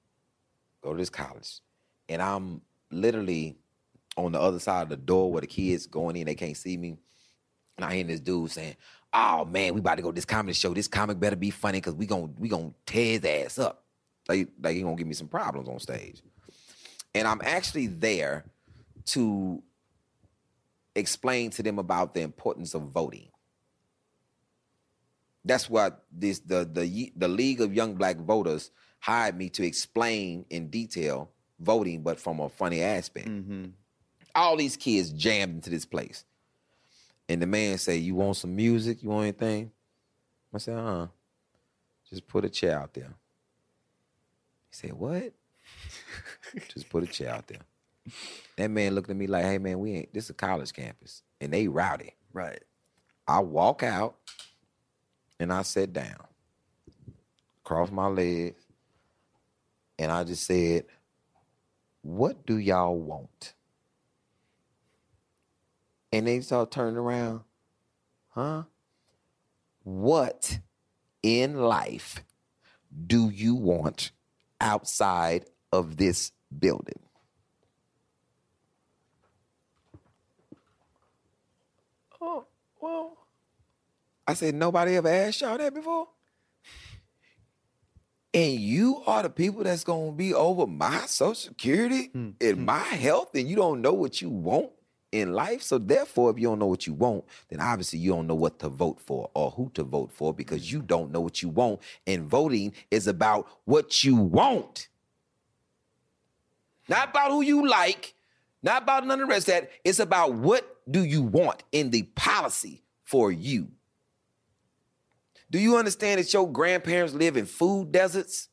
And I'm literally on the other side of the door where the kids going in, they can't see me. And I hear this dude saying, oh man, we about to go to this comedy show. This comic better be funny because we gonna tear his ass up. Like he gonna give me some problems on stage. And I'm actually there to explain to them about the importance of voting. That's what the League of Young Black Voters hired me to explain in detail voting, but from a funny aspect. Mm-hmm. All these kids jammed into this place. And the man say, you want some music? You want anything? I said, just put a chair out there. He said, what? Just put a chair out there. That man looked at me like, hey man, this is a college campus. And they rowdy. Right. I walk out and I sat down. Crossed my legs. And I just said, what do y'all want? And they start turning around. Huh? What in life do you want outside of this building? Oh, well. I said, nobody ever asked y'all that before? And you are the people that's going to be over my Social Security and my health, and you don't know what you want in life. So therefore, if you don't know what you want, then obviously you don't know what to vote for or who to vote for, because you don't know what you want. And voting is about what you want. Not about who you like, not about none of the rest of that. It's about what do you want in the policy for you. Do you understand that your grandparents live in food deserts?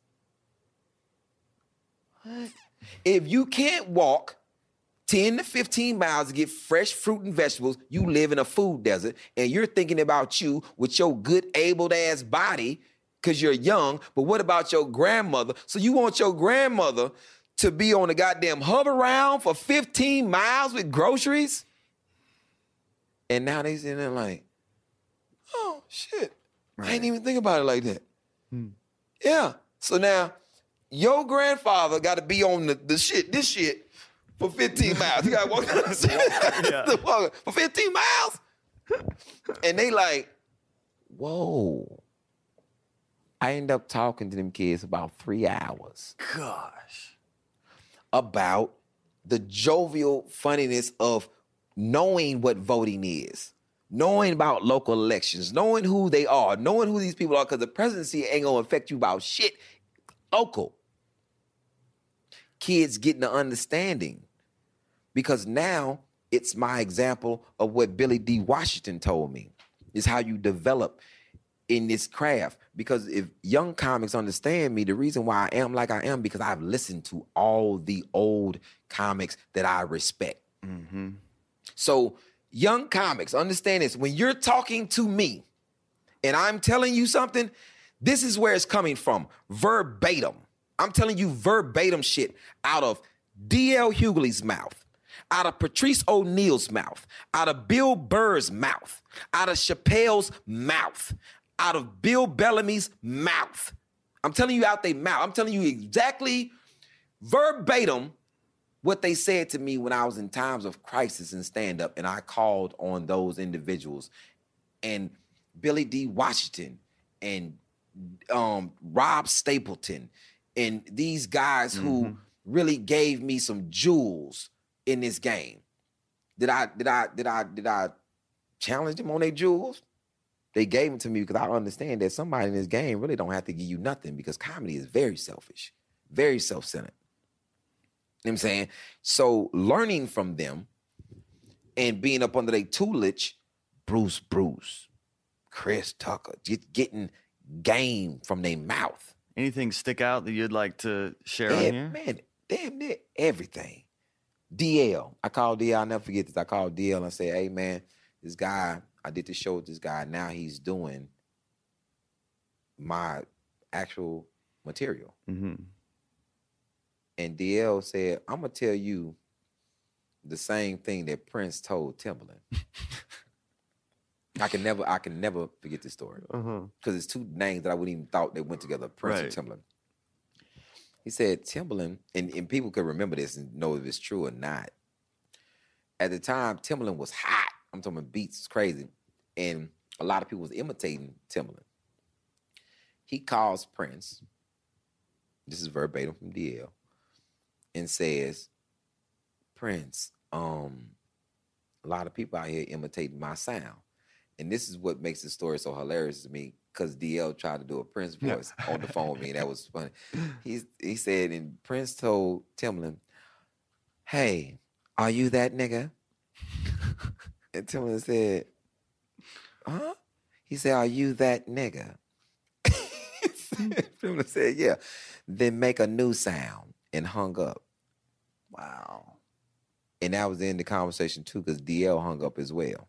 What? If you can't walk 10 to 15 miles to get fresh fruit and vegetables, you live in a food desert, and you're thinking about you with your good, able-ass body because you're young, but what about your grandmother? So you want your grandmother to be on a goddamn hover round for 15 miles with groceries? And now they sitting there like, oh, shit. Right. I ain't even think about it like that. Yeah. So now your grandfather got to be on this shit for 15 miles. He got to walk down the street for 15 miles. And they like, whoa. I end up talking to them kids about 3 hours. Gosh. About the jovial funniness of knowing what voting is, knowing about local elections, knowing who they are, knowing who these people are, because the presidency ain't going to affect you about shit local. Kids getting the understanding, because now it's my example of what Billy D. Washington told me, is how you develop in this craft. Because if young comics understand me, the reason why I am like I am, because I've listened to all the old comics that I respect. Mm-hmm. So young comics, understand this. When you're talking to me and I'm telling you something, this is where it's coming from, verbatim. I'm telling you verbatim shit out of D.L. Hughley's mouth, out of Patrice O'Neal's mouth, out of Bill Burr's mouth, out of Chappelle's mouth, out of Bill Bellamy's mouth. I'm telling you out their mouth. I'm telling you exactly verbatim what they said to me when I was in times of crisis and stand-up, and I called on those individuals. And Billy D. Washington and Rob Stapleton and these guys who really gave me some jewels in this game. Did I challenge them on their jewels? They gave them to me because I understand that somebody in this game really don't have to give you nothing, because comedy is very selfish, very self-centered. You know what I'm saying? So learning from them and being up under their tutelage, Bruce, Chris Tucker, getting game from their mouth. Anything stick out that you'd like to share on here? Man, damn near everything. DL. I called DL. I'll never forget this. I called DL and I said, hey, man, this guy, I did the show with this guy. Now he's doing my actual material. Mm-hmm. And DL said, I'm going to tell you the same thing that Prince told Timbaland. I can never forget this story. Because it's two names that I wouldn't even thought they went together, Prince and Timbaland. He said, Timbaland, and people could remember this and know if it's true or not. At the time, Timbaland was hot. I'm talking about beats, crazy. And a lot of people was imitating Timbaland. He calls Prince, this is verbatim from DL, and says, Prince, a lot of people out here imitating my sound. And this is what makes the story so hilarious to me, because DL tried to do a Prince voice on the phone with me, and that was funny. He said, and Prince told Timbaland, hey, are you that nigga? And Timbaland said, huh? He said, are you that nigga? Timbaland said, yeah. Then make a new sound, and hung up. Wow. And that was the end of the conversation too, because DL hung up as well.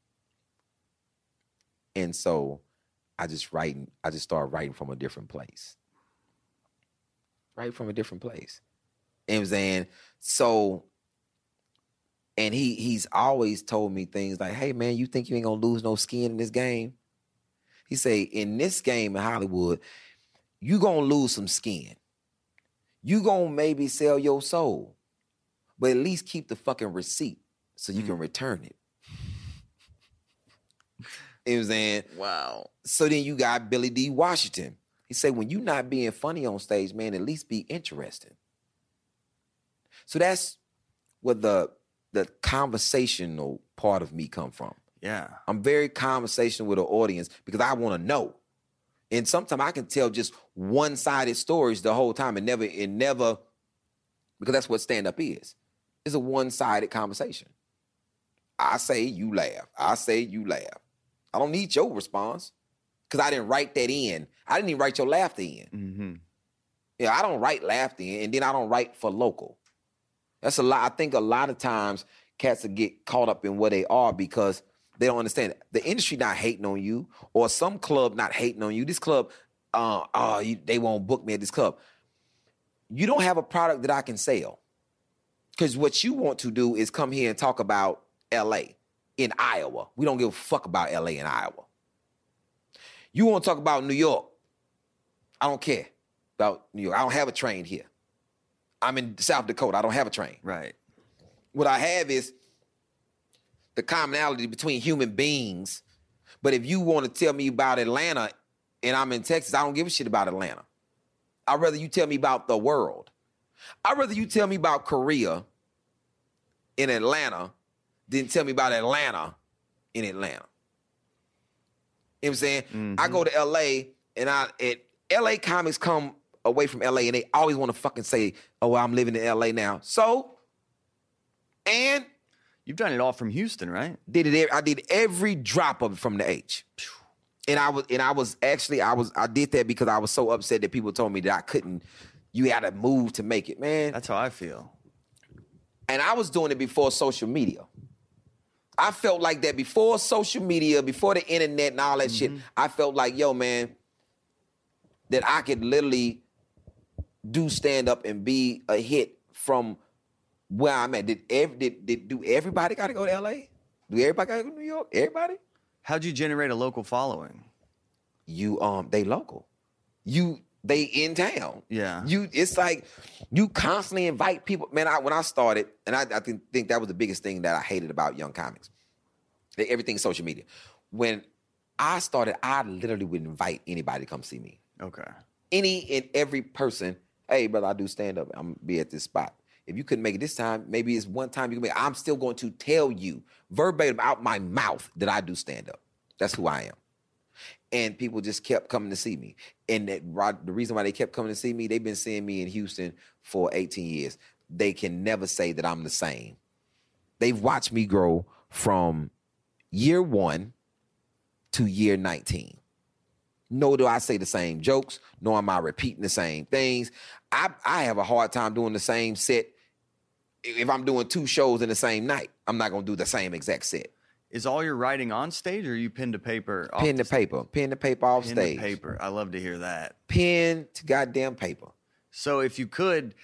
And so I just started writing from a different place. Right from a different place. You know what I'm saying? So, and he's always told me things like, hey man, you think you ain't gonna lose no skin in this game? He say, in this game in Hollywood, you gonna lose some skin. You gonna maybe sell your soul, but at least keep the fucking receipt so you can return it. You know what I'm saying? Wow. So then you got Billy D. Washington. He said, when you not being funny on stage, man, at least be interesting. So that's what the the conversational part of me come from. Yeah. I'm very conversational with the audience because I want to know. And sometimes I can tell just one-sided stories the whole time and never, because that's what stand-up is. It's a one-sided conversation. I say, you laugh. I say, you laugh. I don't need your response because I didn't write that in. I didn't even write your laughter in. Mm-hmm. Yeah, I don't write laughter in, and then I don't write for local. That's a lot. I think a lot of times cats will get caught up in where they are because they don't understand it. The industry not hating on you, or some club not hating on you. This club, they won't book me at this club. You don't have a product that I can sell. Because what you want to do is come here and talk about L.A. in Iowa. We don't give a fuck about L.A. in Iowa. You want to talk about New York. I don't care about New York. I don't have a train here. I'm in South Dakota. I don't have a train. Right. What I have is the commonality between human beings. But if you want to tell me about Atlanta and I'm in Texas, I don't give a shit about Atlanta. I'd rather you tell me about the world. I'd rather you tell me about Korea in Atlanta than tell me about Atlanta in Atlanta. You know what I'm saying? Mm-hmm. I go to LA and LA comics come away from LA and they always want to fucking say, oh, well, I'm living in LA now. So, and you've done it all from Houston, right? I did every drop of it from the H. And I did that because I was so upset that people told me that I couldn't, you had to move to make it, man. That's how I feel. And I was doing it before social media. I felt like that before social media, before the internet and all that shit. I felt like, yo, man, that I could literally do stand up and be a hit from where I'm at. Do everybody got to go to LA? Do everybody got to go to New York? Everybody? How'd you generate a local following? They local. They in town. Yeah. It's like you constantly invite people. Man, when I started, and I think that was the biggest thing that I hated about young comics. Everything's social media. When I started, I literally would invite anybody to come see me. Okay. Any and every person, hey, brother, I do stand up. I'm gonna be at this spot. If you couldn't make it this time, maybe it's one time you can make it. I'm still going to tell you verbatim out my mouth that I do stand up. That's who I am. And people just kept coming to see me. And the reason why they kept coming to see me, they've been seeing me in Houston for 18 years. They can never say that I'm the same. They've watched me grow from year 1 to year 19. Nor do I say the same jokes, nor am I repeating the same things. I have a hard time doing the same set. If I'm doing 2 shows in the same night, I'm not going to do the same exact set. Is all your writing on stage, or are you pen to paper? Pen to paper off stage. Pen to paper. I love to hear that. Pen to goddamn paper. So if you could,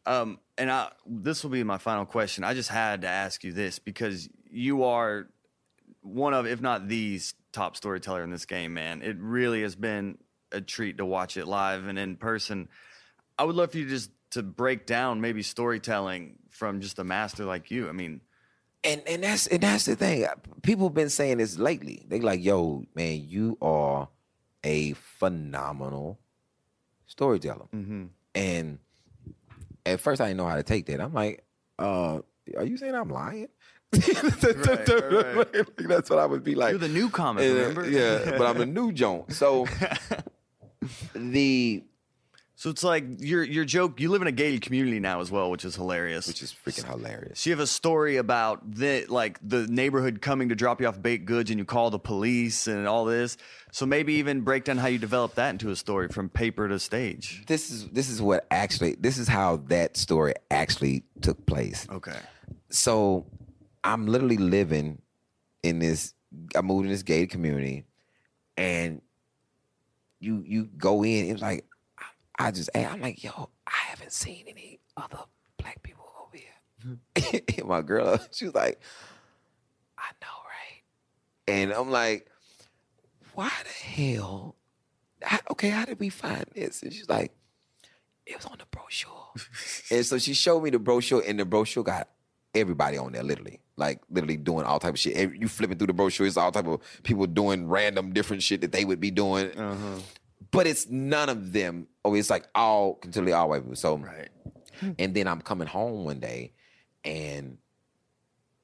this will be my final question. I just had to ask you this because you are one of, if not the top storyteller in this game, man. It really has been a treat to watch it live and in person. I would love for you just to break down maybe storytelling from just a master like you. I mean. And that's the thing. People have been saying this lately. They like, yo, man, you are a phenomenal storyteller. Mm-hmm. And at first I didn't know how to take that. I'm like, are you saying I'm lying? Right. That's what I would be like. You're the new comic, remember? Yeah, but I'm a new joint. So So it's like your joke. You live in a gated community now as well, which is hilarious. Which is freaking hilarious. So you have a story about the neighborhood coming to drop you off baked goods, and you call the police and all this. So maybe even break down how you develop that into a story from paper to stage. This is how that story actually took place. Okay. So I'm literally living in this. I moved in this gated community, and you go in. It was like. I'm like, yo, I haven't seen any other black people over here. And my girl, she was like, I know, right? And I'm like, why the hell? How did we find this? And she's like, it was on the brochure. And so she showed me the brochure, and the brochure got everybody on there, literally doing all type of shit. You flipping through the brochure, it's all type of people doing random different shit that they would be doing. Uh-huh. But it's none of them. It's like completely all white people. So, right. And then I'm coming home one day, and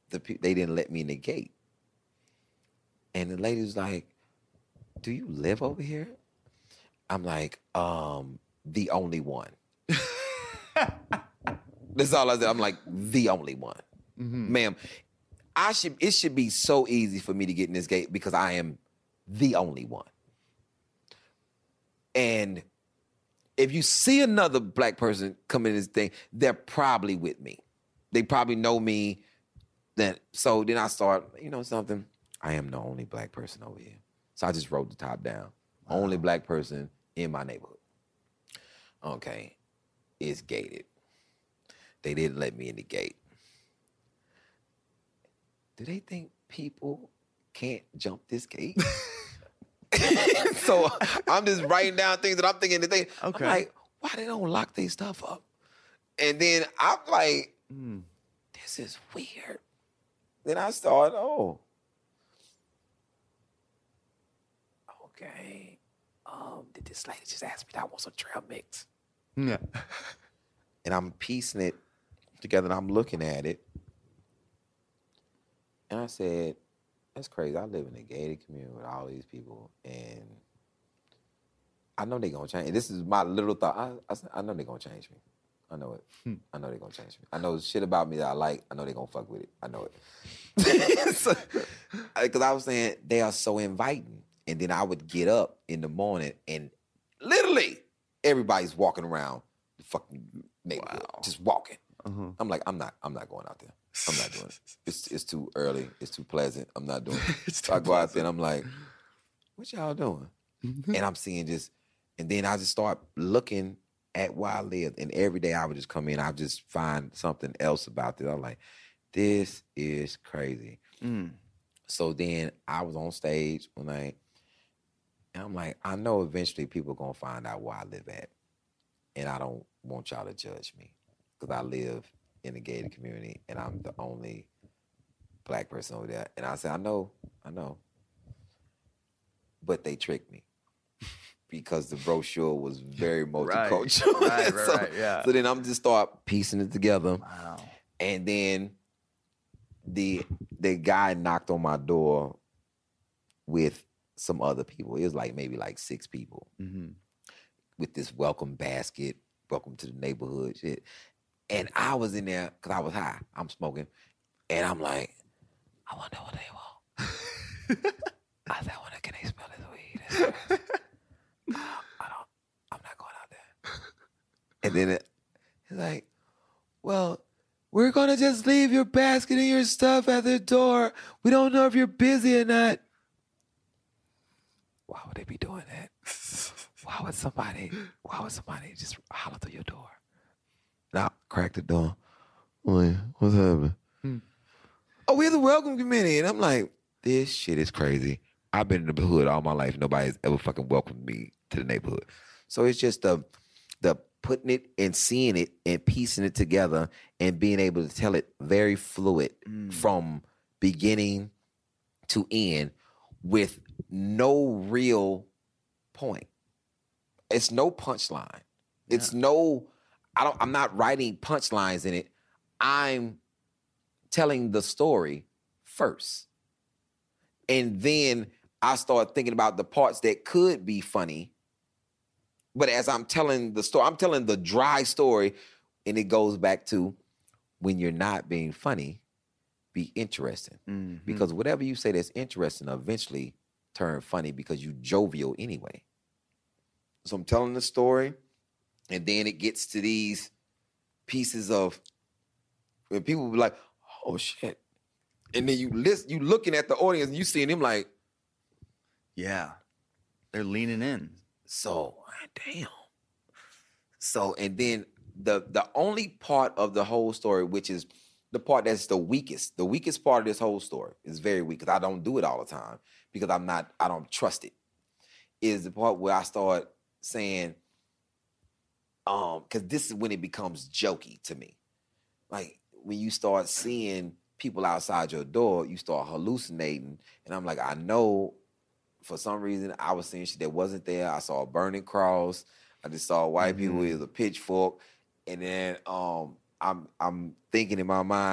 they didn't let me in the gate. And the lady was like, "Do you live over here?" I'm like, "The only one." That's all I said. I'm like, "The only one." Ma'am, it should be so easy for me to get in this gate because I am the only one. And if you see another black person come in this thing, they're probably with me. They probably know me. So then I start, you know something? I am the only black person over here. So I just wrote the top down. Wow. Only black person in my neighborhood. Okay, it's gated. They didn't let me in the gate. Do they think people can't jump this gate? So I'm just writing down things that I'm thinking. Okay. I'm like, why they don't lock their stuff up? And then I'm like, this is weird. Then I start, okay. Did this lady just ask me that I want some trail mix? Yeah. And I'm piecing it together and I'm looking at it. And I said, that's crazy. I live in a gated community with all these people, and I know they're going to change. And this is my little thought. I know they're going to change me. I know it. I know they're going to change me. I know shit about me that I like. I know they're going to fuck with it. I know it. Because I was saying, they are so inviting. And then I would get up in the morning, and literally everybody's walking around the fucking neighborhood, just walking. I'm like, I'm not going out there. I'm not doing it. It's too early. It's too pleasant. I'm not doing it. So I go out there and I'm like, what y'all doing? And I'm seeing just, and then I just start looking at where I live. And every day I would just come in, I would just find something else about this. I'm like, this is crazy. So then I was on stage one night, and I'm like, I know eventually people are going to find out where I live at. And I don't want y'all to judge me because I live in a gated community, and I'm the only black person over there. And I said, I know. But they tricked me because the brochure was very multicultural. Right, yeah. So then I'm just start piecing it together. Wow. And then the guy knocked on my door with some other people. It was like maybe like 6 people with this welcome basket, welcome to the neighborhood shit. And I was in there because I was high. I'm smoking. And I'm like, I wonder what they want. I said, can they smell this weed? I'm not going out there. And then it's like, well, we're going to just leave your basket and your stuff at the door. We don't know if you're busy or not. Why would they be doing that? Why would somebody just holler through your door? Now, crack the door. What's happening? Oh, we're the welcome committee. And I'm like, this shit is crazy. I've been in the hood all my life. Nobody's ever fucking welcomed me to the neighborhood. So it's just the putting it and seeing it and piecing it together and being able to tell it very fluid from beginning to end with no real point. It's no punchline. Yeah. It's no... I'm not writing punchlines in it. I'm telling the story first. And then I start thinking about the parts that could be funny. But as I'm telling the story, I'm telling the dry story, and it goes back to when you're not being funny, be interesting. Because whatever you say that's interesting eventually turn funny because you jovial anyway. So I'm telling the story. And then it gets to these pieces of when people be like, oh shit. And then you looking at the audience and you seeing them like, yeah, they're leaning in. So, damn. So, and then the only part of the whole story, which is the part that's the weakest part of this whole story, is very weak because I don't do it all the time because I don't trust it, is the part where I start saying, because this is when it becomes jokey to me. Like when you start seeing people outside your door, you start hallucinating. And I'm like, I know for some reason I was seeing shit that wasn't there. I saw a burning cross. I just saw white people with a pitchfork. And then I'm thinking in my mind,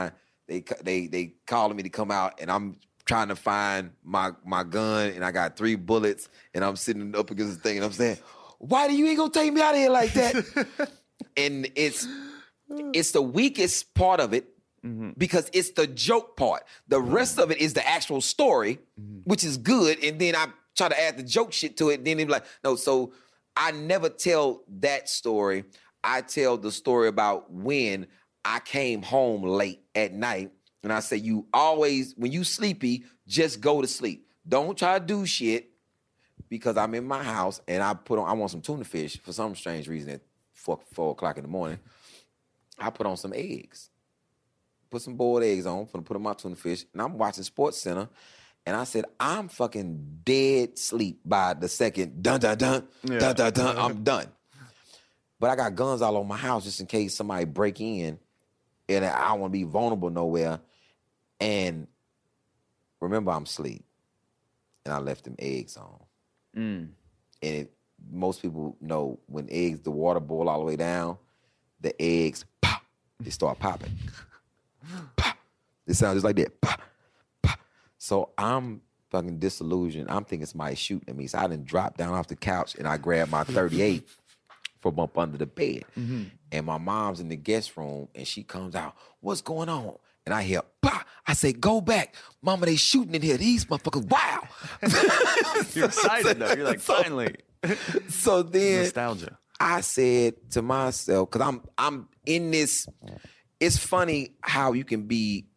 They calling me to come out, and I'm trying to find my gun, and I got 3 bullets, and I'm sitting up against the thing, and I'm saying, "Why do you ain't gonna take me out of here like that?" And it's the weakest part of it because it's the joke part. The rest of it is the actual story, which is good, and then I try to add the joke shit to it. And then they be like, no. So I never tell that story. I tell the story about when I came home late at night, and I say, you always, when you sleepy, just go to sleep. Don't try to do shit, because I'm in my house and I want some tuna fish for some strange reason at 4 o'clock in the morning. I put on some eggs, put some boiled eggs on, put on my tuna fish, and I'm watching Sports Center. And I said, I'm fucking dead sleep by the second dun dun dun dun dun dun. I'm done. But I got guns all over my house just in case somebody break in, and I don't want to be vulnerable nowhere. And remember, I'm asleep, and I left them eggs on. And most people know when eggs, the water boil all the way down, the eggs pop, they start popping. Pop. It sounds just like that. Pop, pop. So I'm fucking disillusioned. I'm thinking somebody shooting at me. So I done dropped down off the couch and I grabbed my 38 from up under the bed. And my mom's in the guest room and she comes out, what's going on? And I hear, bah! I say, go back. Mama, they shooting in here. These motherfuckers, wow. You're excited though. You're like, finally. So then Nostalgia. I said to myself, because I'm in this, it's funny how you can be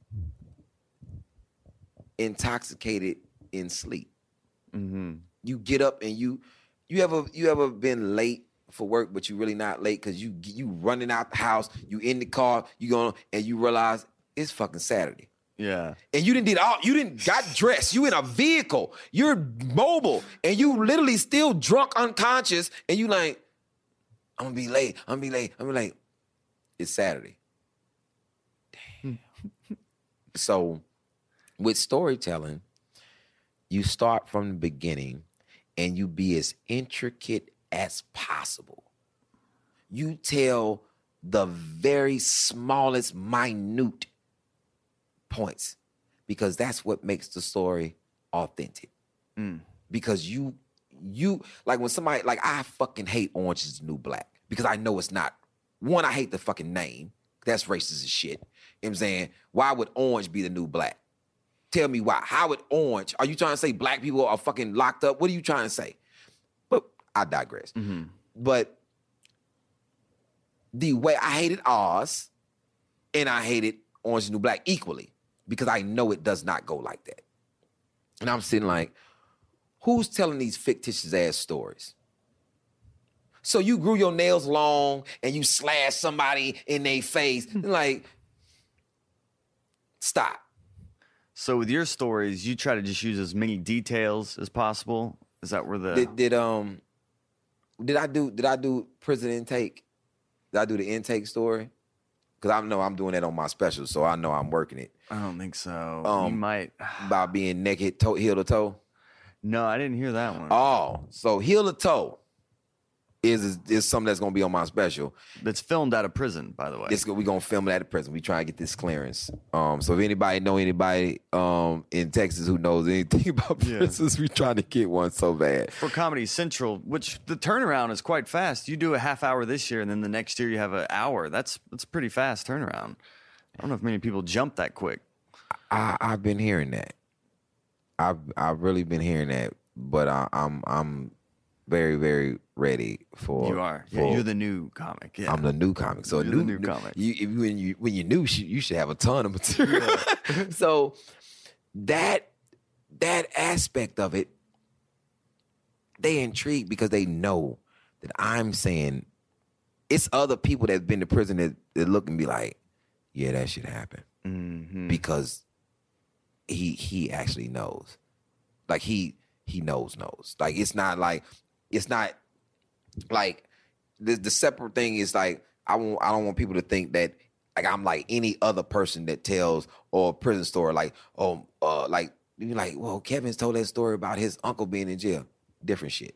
intoxicated in sleep. You get up and you ever been late for work, but you really not late because you running out the house, you in the car, you going, and you realize it's fucking Saturday. Yeah. And you didn't got dressed. You in a vehicle. You're mobile. And you literally still drunk, unconscious. And you like, I'm gonna be late. It's Saturday. Damn. So with storytelling, you start from the beginning and you be as intricate as possible. You tell the very smallest, minute points, because that's what makes the story authentic. Because you like when somebody, like, I fucking hate Orange Is the New Black because I know it's not. One, I hate the fucking name. That's racist as shit. You know what I'm saying? Why would orange be the new black? Tell me why. How would orange? Are you trying to say black people are fucking locked up? What are you trying to say? But I digress. But the way I hated Oz and I hated Orange Is the New Black equally, because I know it does not go like that. And I'm sitting like, who's telling these fictitious ass stories? So you grew your nails long and you slashed somebody in their face. Like, stop. So with your stories, you try to just use as many details as possible. Is that where the did I do prison intake? Did I do the intake story? Because I know I'm doing that on my special, so I know I'm working it. I don't think so. You might. About being naked, heel to toe. No, I didn't hear that one. Oh, so heel to toe is something that's gonna be on my special. That's filmed out of prison, by the way. We're gonna film it at the prison. We try to get this clearance. So if anybody know anybody in Texas who knows anything about prisons, we trying to get one so bad. For Comedy Central, which the turnaround is quite fast. You do a half hour this year, and then the next year you have an hour. That's a pretty fast turnaround. I don't know if many people jump that quick. I've been hearing that. I've really been hearing that, but I'm very, very ready for. You are. Yeah, you're the new comic. Yeah. I'm the new comic. So you're the new comic. When you're new, you should have a ton of material. Yeah. So that aspect of it, they intrigued because they know that I'm saying it's other people that've been to prison that look and be like, yeah, that should happen. Because he actually knows. Like he knows. Like it's not like the separate thing is like I don't want people to think that like I'm like any other person that tells or prison story like like you're like, well, Kevin's told that story about his uncle being in jail. Different shit.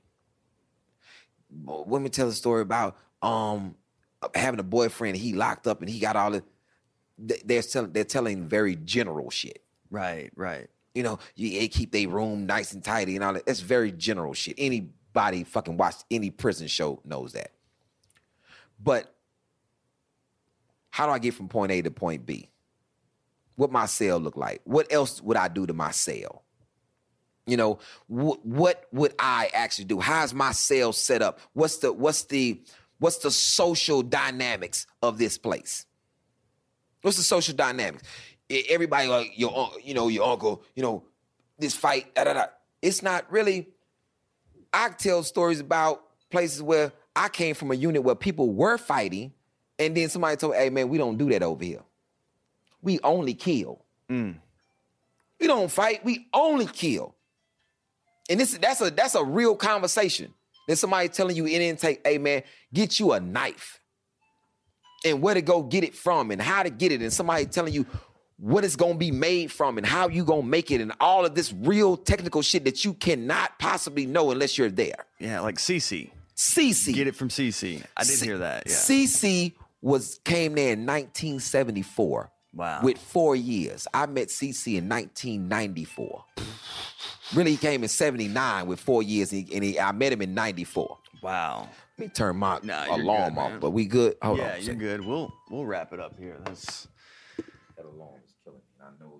Women tell a story about having a boyfriend, he locked up and he got all the they're telling very general shit. Right. You know, they keep their room nice and tidy and all that. That's very general shit. Anybody fucking watched any prison show knows that. But how do I get from point A to point B? What my cell look like? What else would I do to my cell? You know, what would I actually do? How's my cell set up? What's the social dynamics of this place? What's the social dynamics? Everybody like your uncle, this fight, It's not really. I tell stories about places where I came from a unit where people were fighting, and then somebody told me, hey man, we don't do that over here. We only kill. We don't fight, we only kill. And that's a real conversation. There's somebody telling you in intake, hey man, get you a knife. And where to go get it from and how to get it. And somebody telling you what it's going to be made from and how you going to make it and all of this real technical shit that you cannot possibly know unless you're there. Yeah, like CC. CC. Get it from CC. I did hear that, yeah. CC came there in 1974. Wow. With 4 years. I met CC in 1994. Really, he came in 79 with 4 years, and I met him in 94. Wow. Let me turn my alarm good, off, but we good? Hold on. Yeah, you're good. We'll wrap it up here. That alarm is killing me. I know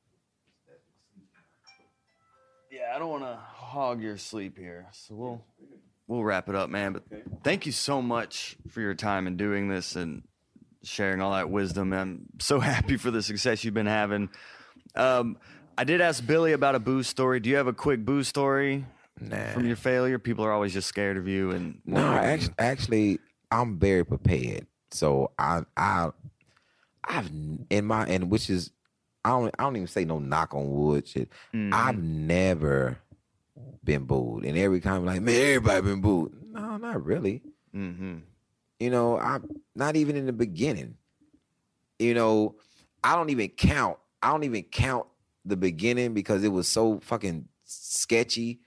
Yeah, I don't want to hog your sleep here, so we'll wrap it up, man. But thank you so much for your time in doing this and sharing all that wisdom. I'm so happy for the success you've been having. I did ask Billy about a boo story. Do you have a quick boo story from your failure? People are always just scared of you. And no, actually, I'm very prepared. So I've which is I don't even say no knock on wood shit. Mm-hmm. I've never been booed, and every time I'm like, man, everybody been booed. No, not really. Mm-hmm. I'm not even in the beginning. I don't even count the beginning because it was so fucking sketchy.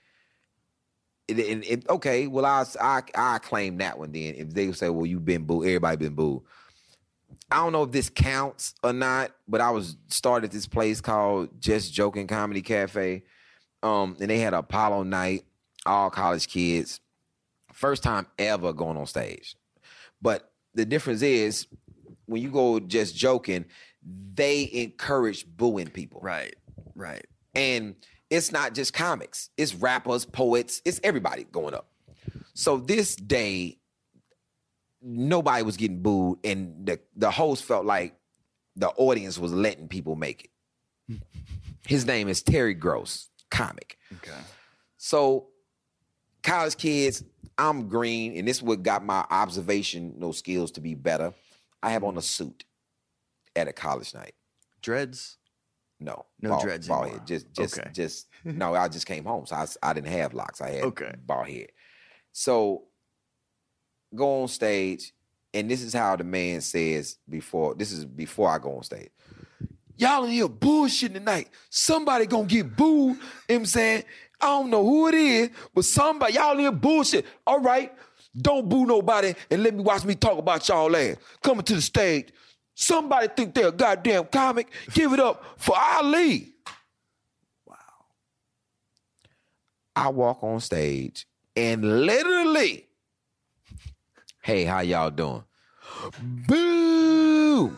Okay, well, I claim that one then. If they say, well, you've been booed, everybody been booed. I don't know if this counts or not, but I started this place called Just Joking Comedy Cafe. And they had an Apollo night, all college kids. First time ever going on stage. But the difference is when you go Just Joking, they encourage booing people. Right. And it's not just comics. It's rappers, poets. It's everybody going up. So this day, nobody was getting booed, and the host felt like the audience was letting people make it. His name is Terry Gross, comic. Okay. So college kids, I'm green, and this is what got my observational skills to be better. I have on a suit at a college night. Dreads? No dreads bald anymore. head. Just no. I just came home, so I didn't have locks. I had bald head. So go on stage, and this is how the man says before. This is before I go on stage. Y'all in here bullshitting tonight. Somebody gonna get booed. You know what I'm saying? I don't know who it is, but somebody, y'all in here bullshit. All right, don't boo nobody and let me watch me talk about y'all ass. Coming to the stage. Somebody think they're a goddamn comic. Give it up for Ali. Wow. I walk on stage and literally, hey, how y'all doing? Boo!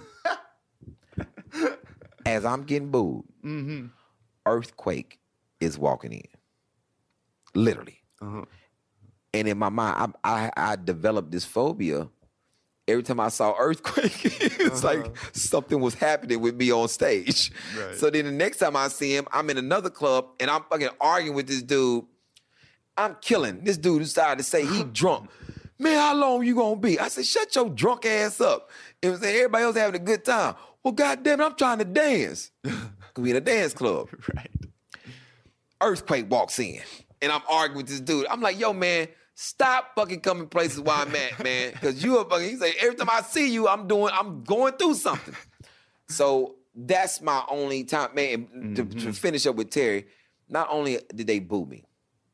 As I'm getting booed, Earthquake is walking in. Literally. Uh-huh. And in my mind, I developed this phobia. Every time I saw Earthquake, it's like something was happening with me on stage. Right. So then the next time I see him, I'm in another club and I'm fucking arguing with this dude. I'm killing. This dude decided to say he drunk. Man, how long you gonna be? I said, shut your drunk ass up. It was everybody else having a good time. Well, goddamn it, I'm trying to dance. We in a dance club. Right. Earthquake walks in and I'm arguing with this dude. I'm like, yo, man, stop fucking coming places where I'm at, man. Because you a fucking, he say, every time I see you, I'm going through something. So that's my only time, man. To finish up with Terry, not only did they boo me,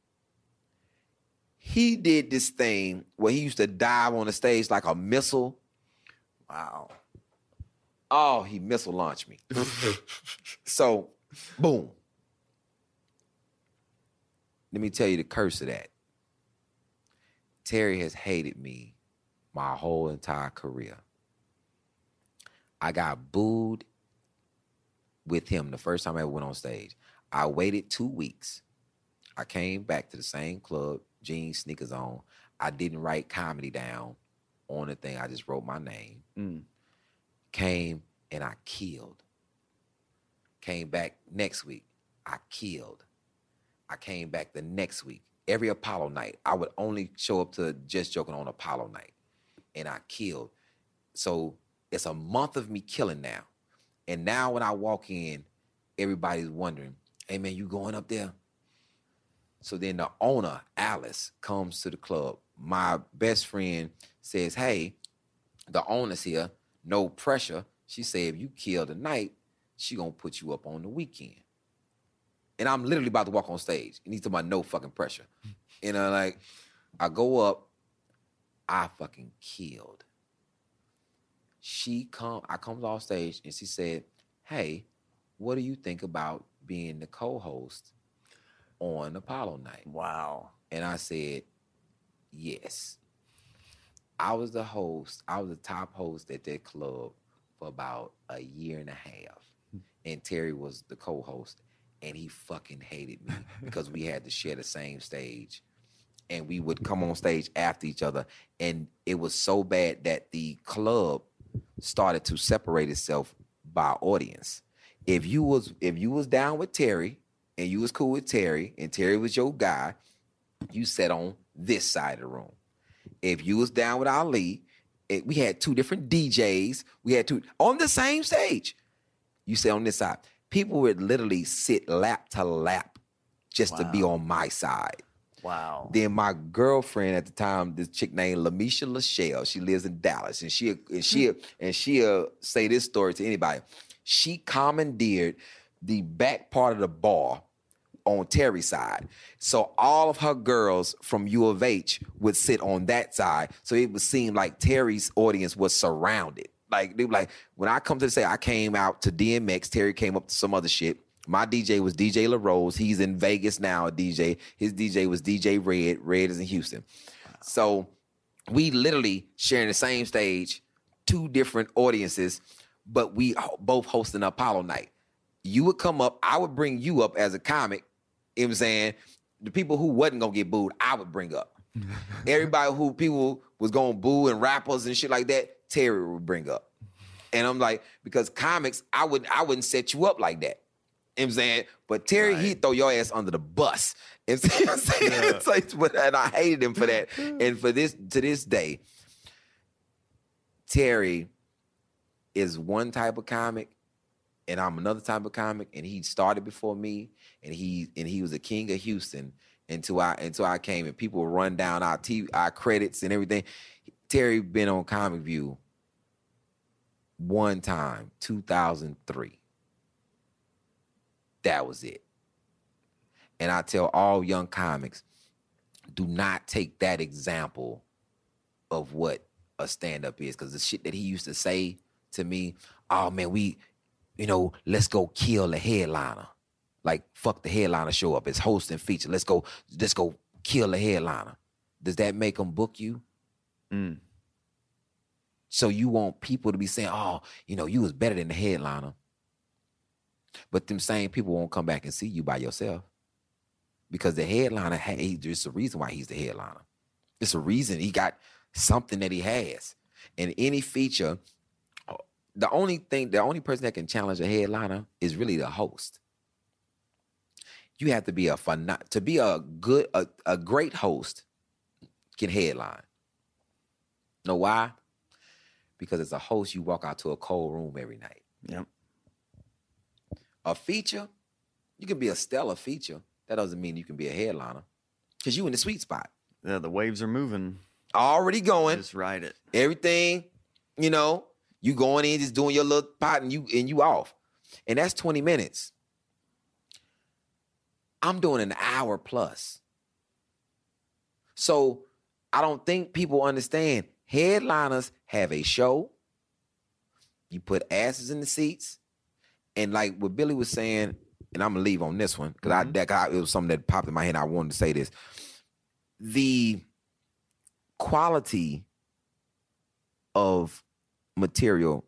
he did this thing where he used to dive on the stage like a missile. Wow. Oh, he missile launched me. So, boom. Let me tell you the curse of that. Terry has hated me my whole entire career. I got booed with him the first time I ever went on stage. I waited 2 weeks. I came back to the same club, jeans, sneakers on. I didn't write comedy down on the thing. I just wrote my name. Came and I killed. Came back next week. I killed. I came back the next week. Every Apollo night, I would only show up to Just Joking on Apollo night. And I killed. So it's a month of me killing now. And now when I walk in, everybody's wondering, hey man, you going up there? So then the owner, Alice, comes to the club. My best friend says, hey, the owner's here, no pressure. She said, if you kill tonight, she gonna put you up on the weekend. And I'm literally about to walk on stage. And he's talking about no fucking pressure. And like, I go up, I fucking killed. I come off stage and she said, hey, what do you think about being the co-host on Apollo night? Wow. And I said, yes. I was the host. I was the top host at that club for about a year and a half. And Terry was the co-host. And he fucking hated me because we had to share the same stage. And we would come on stage after each other. And it was so bad that the club started to separate itself by audience. If you was down with Terry and you was cool with Terry and Terry was your guy, you sat on this side of the room. If you was down with Ali, we had two different DJs. We had two on the same stage. You sat on this side. People would literally sit lap to lap just to be on my side. Wow. Then my girlfriend at the time, this chick named Lamisha Lachelle, she lives in Dallas, and she'll say this story to anybody. She commandeered the back part of the bar on Terry's side. So all of her girls from U of H would sit on that side. So it would seem like Terry's audience was surrounded. Like, they were like, when I come to say I came out to DMX, Terry came up to some other shit. My DJ was DJ LaRose. He's in Vegas now, a DJ. His DJ was DJ Red. Red is in Houston. Wow. So we literally sharing the same stage, two different audiences, but we both hosting Apollo night. You would come up, I would bring you up as a comic. You know what I'm saying? The people who wasn't going to get booed, I would bring up. Everybody who people was going to boo and rappers and shit like that, Terry would bring up. And I'm like, because comics, I wouldn't set you up like that. You know what I'm saying? But Terry, he'd throw your ass under the bus. And, and I hated him for that. And to this day, Terry is one type of comic, and I'm another type of comic, and he started before me, and he was the king of Houston until I came, and people would run down our credits and everything. Terry been on Comic View one time, 2003. That was it. And I tell all young comics, do not take that example of what a stand-up is, because the shit that he used to say to me, oh man, let's go kill the headliner. Like, fuck the headliner show up. It's host and feature. Let's go kill the headliner. Does that make them book you? So you want people to be saying, oh, you was better than the headliner. But them same people won't come back and see you by yourself. Because the headliner, there's a reason why he's the headliner. It's a reason he got something that he has. And any feature, the only person that can challenge a headliner is really the host. You have to be a great host can headline. Know why? Because as a host, you walk out to a cold room every night. Yep. A feature, you can be a stellar feature. That doesn't mean you can be a headliner, because you in the sweet spot. Yeah, the waves are moving. Already going. Just ride it. Everything, you going in, just doing your little pot, and you off. And that's 20 minutes. I'm doing an hour plus. So I don't think people understand. Headliners have a show. You put asses in the seats. And like what Billy was saying, and I'm gonna leave on this one because it was something that popped in my head. I wanted to say this: the quality of material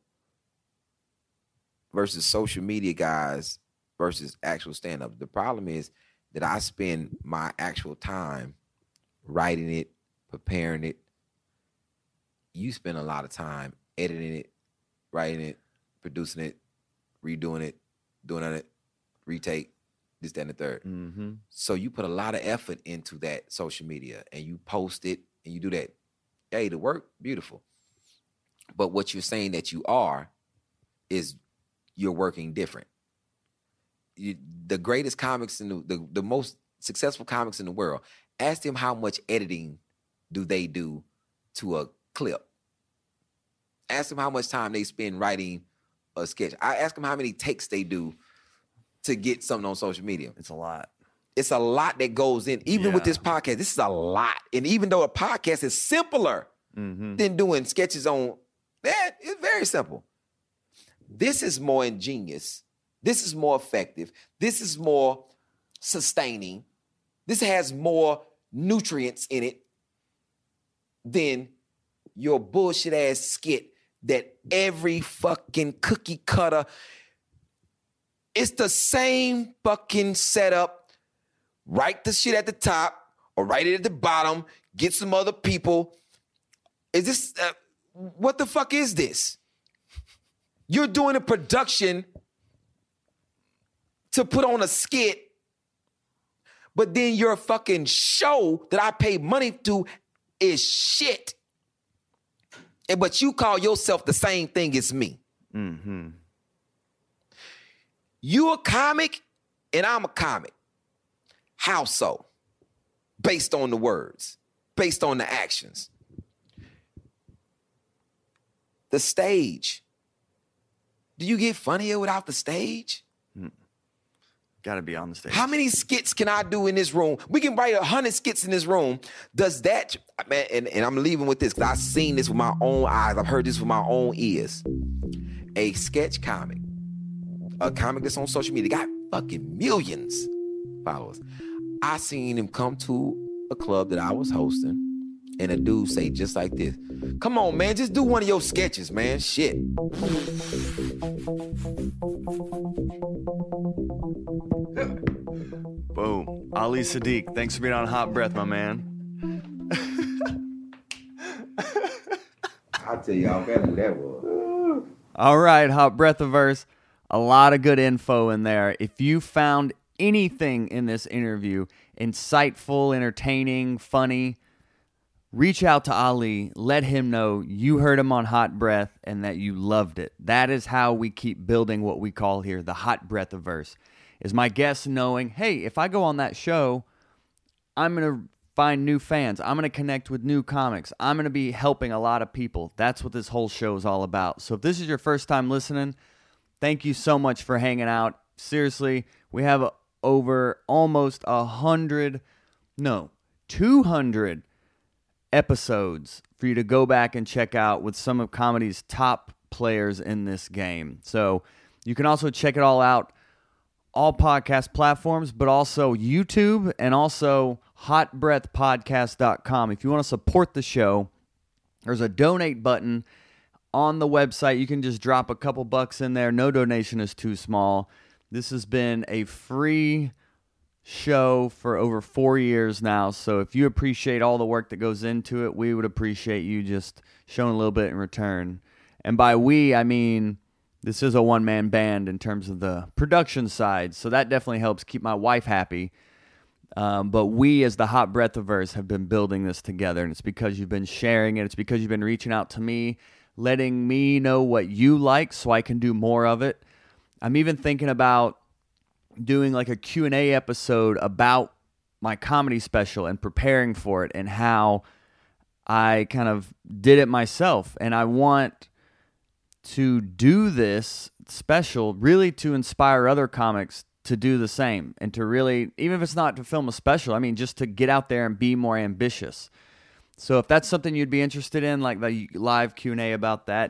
versus social media guys versus actual stand-up. The problem is that I spend my actual time writing it, preparing it. You spend a lot of time editing it, writing it, producing it, redoing it, doing it, retake, this, that, and the third. Mm-hmm. So you put a lot of effort into that social media and you post it and you do that. Hey, the work, beautiful. But what you're saying that you are is you're working different. The greatest comics in the most successful comics in the world, ask them how much editing do they do to a clip. Ask them how much time they spend writing a sketch. I ask them how many takes they do to get something on social media. It's a lot. It's a lot that goes in. Even with this podcast, this is a lot. And even though a podcast is simpler than doing sketches on that, it's very simple. This is more ingenious. This is more effective. This is more sustaining. This has more nutrients in it than your bullshit ass skit that every fucking cookie cutter, it's the same fucking setup. Write the shit at the top or write it at the bottom. Get some other people. Is this, what the fuck is this? You're doing a production to put on a skit, but then your fucking show that I pay money to is shit. But you call yourself the same thing as me. Mm-hmm. You a comic and I'm a comic. How so? Based on the words, based on the actions. The stage. Do you get funnier without the stage? Got to be on the stage. How many skits can I do in this room? We can write 100 skits in this room. Does that, man, and I'm leaving with this because I've seen this with my own eyes. I've heard this with my own ears. A sketch comic, a comic that's on social media, got fucking millions of followers. I seen him come to a club that I was hosting and a dude say just like this, "Come on, man, just do one of your sketches, man. Shit." Boom. Ali Sadiq, thanks for being on Hot Breath, my man. I'll tell you how bad that was. All right, Hot Breathiverse. A lot of good info in there. If you found anything in this interview insightful, entertaining, funny, reach out to Ali. Let him know you heard him on Hot Breath and that you loved it. That is how we keep building what we call here the Hot Breathiverse. Is my guests knowing, hey, if I go on that show, I'm going to find new fans. I'm going to connect with new comics. I'm going to be helping a lot of people. That's what this whole show is all about. So if this is your first time listening, thank you so much for hanging out. Seriously, we have over almost 200 episodes for you to go back and check out with some of comedy's top players in this game. So you can also check it all out, all podcast platforms, but also YouTube and also hotbreathpodcast.com. If you want to support the show, there's a donate button on the website. You can just drop a couple bucks in there. No donation is too small. This has been a free show for over 4 years now. So if you appreciate all the work that goes into it, we would appreciate you just showing a little bit in return. And by we, I mean this is a one-man band in terms of the production side, so that definitely helps keep my wife happy. But we, as the Hot Breathiverse, have been building this together, and it's because you've been sharing it. It's because you've been reaching out to me, letting me know what you like so I can do more of it. I'm even thinking about doing like a Q&A episode about my comedy special and preparing for it and how I kind of did it myself. And I want to do this special really to inspire other comics to do the same and to really, even if it's not to film a special, I mean, just to get out there and be more ambitious. So if that's something you'd be interested in, like the live Q&A about that,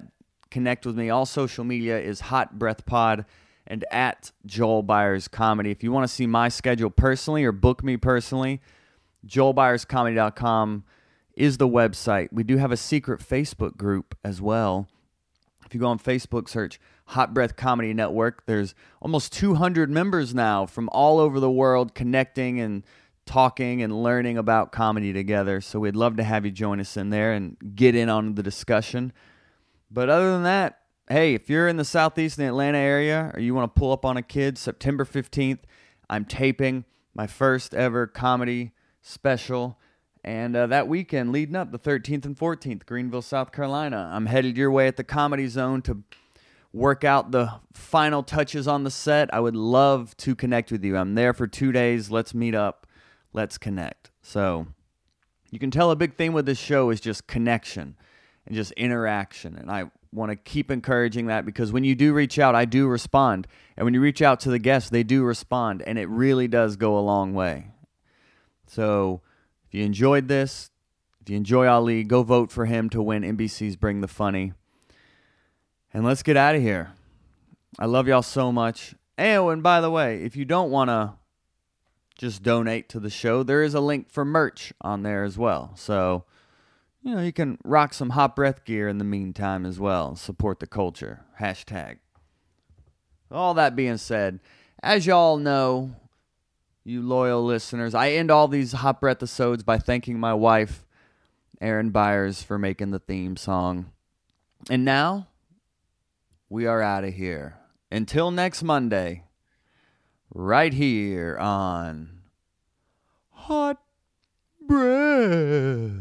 connect with me. All social media is Hot Breath Pod and at Joel Byers Comedy. If you want to see my schedule personally or book me personally, joelbyerscomedy.com is the website. We do have a secret Facebook group as well. If you go on Facebook, search Hot Breath Comedy Network. There's almost 200 members now from all over the world connecting and talking and learning about comedy together. So we'd love to have you join us in there and get in on the discussion. But other than that, hey, if you're in the Southeast and the Atlanta area or you want to pull up on a kid, September 15th, I'm taping my first ever comedy special. And that weekend leading up, the 13th and 14th, Greenville, South Carolina, I'm headed your way at the Comedy Zone to work out the final touches on the set. I would love to connect with you. I'm there for 2 days. Let's meet up. Let's connect. So you can tell a big theme with this show is just connection and just interaction. And I want to keep encouraging that because when you do reach out, I do respond. And when you reach out to the guests, they do respond. And it really does go a long way. So if you enjoyed this, if you enjoy Ali, go vote for him to win NBC's Bring the Funny. And let's get out of here. I love y'all so much. And by the way, if you don't want to just donate to the show, there is a link for merch on there as well. So, you can rock some Hot Breath gear in the meantime as well. Support the culture. #. All that being said, as y'all know, you loyal listeners, I end all these Hot Breath episodes by thanking my wife, Erin Byers, for making the theme song. And now, we are out of here. Until next Monday, right here on Hot Breath.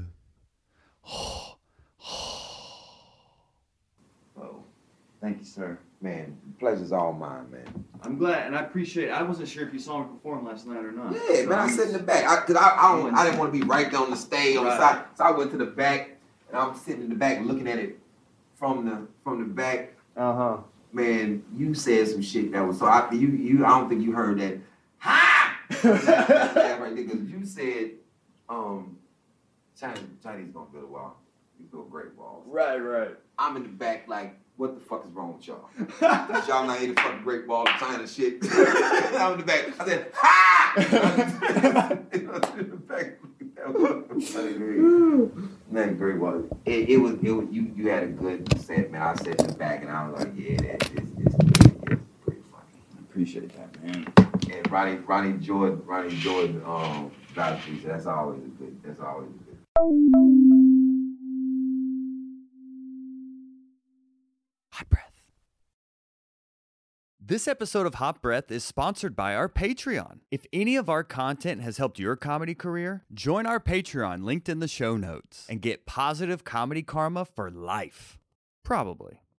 Oh, thank you, sir. Man, the pleasure's all mine, man. I'm glad, and I appreciate it. I wasn't sure if you saw me perform last night or not. Yeah, man, I sit in the back. I didn't want to be right there on the stage on the side. So I went to the back, and I'm sitting in the back looking at it from the back. Uh-huh. Man, you said some shit that was so I don't think you heard that. Ha! That right there, because you said Chinese gonna build a wall. You build great walls. Right. I'm in the back like, what the fuck is wrong with y'all? Y'all not here to fucking Great Wall of China shit. I'm in the back. I said, ha! In the back. Man, Great Wall. It was you had a good set, man. I sat in the back and I was like, yeah, it's pretty funny. I appreciate that, man. And Ronnie Jordan, that's always a good. Hot Breath. This episode of Hot Breath is sponsored by our Patreon. If any of our content has helped your comedy career, join our Patreon linked in the show notes and get positive comedy karma for life. Probably.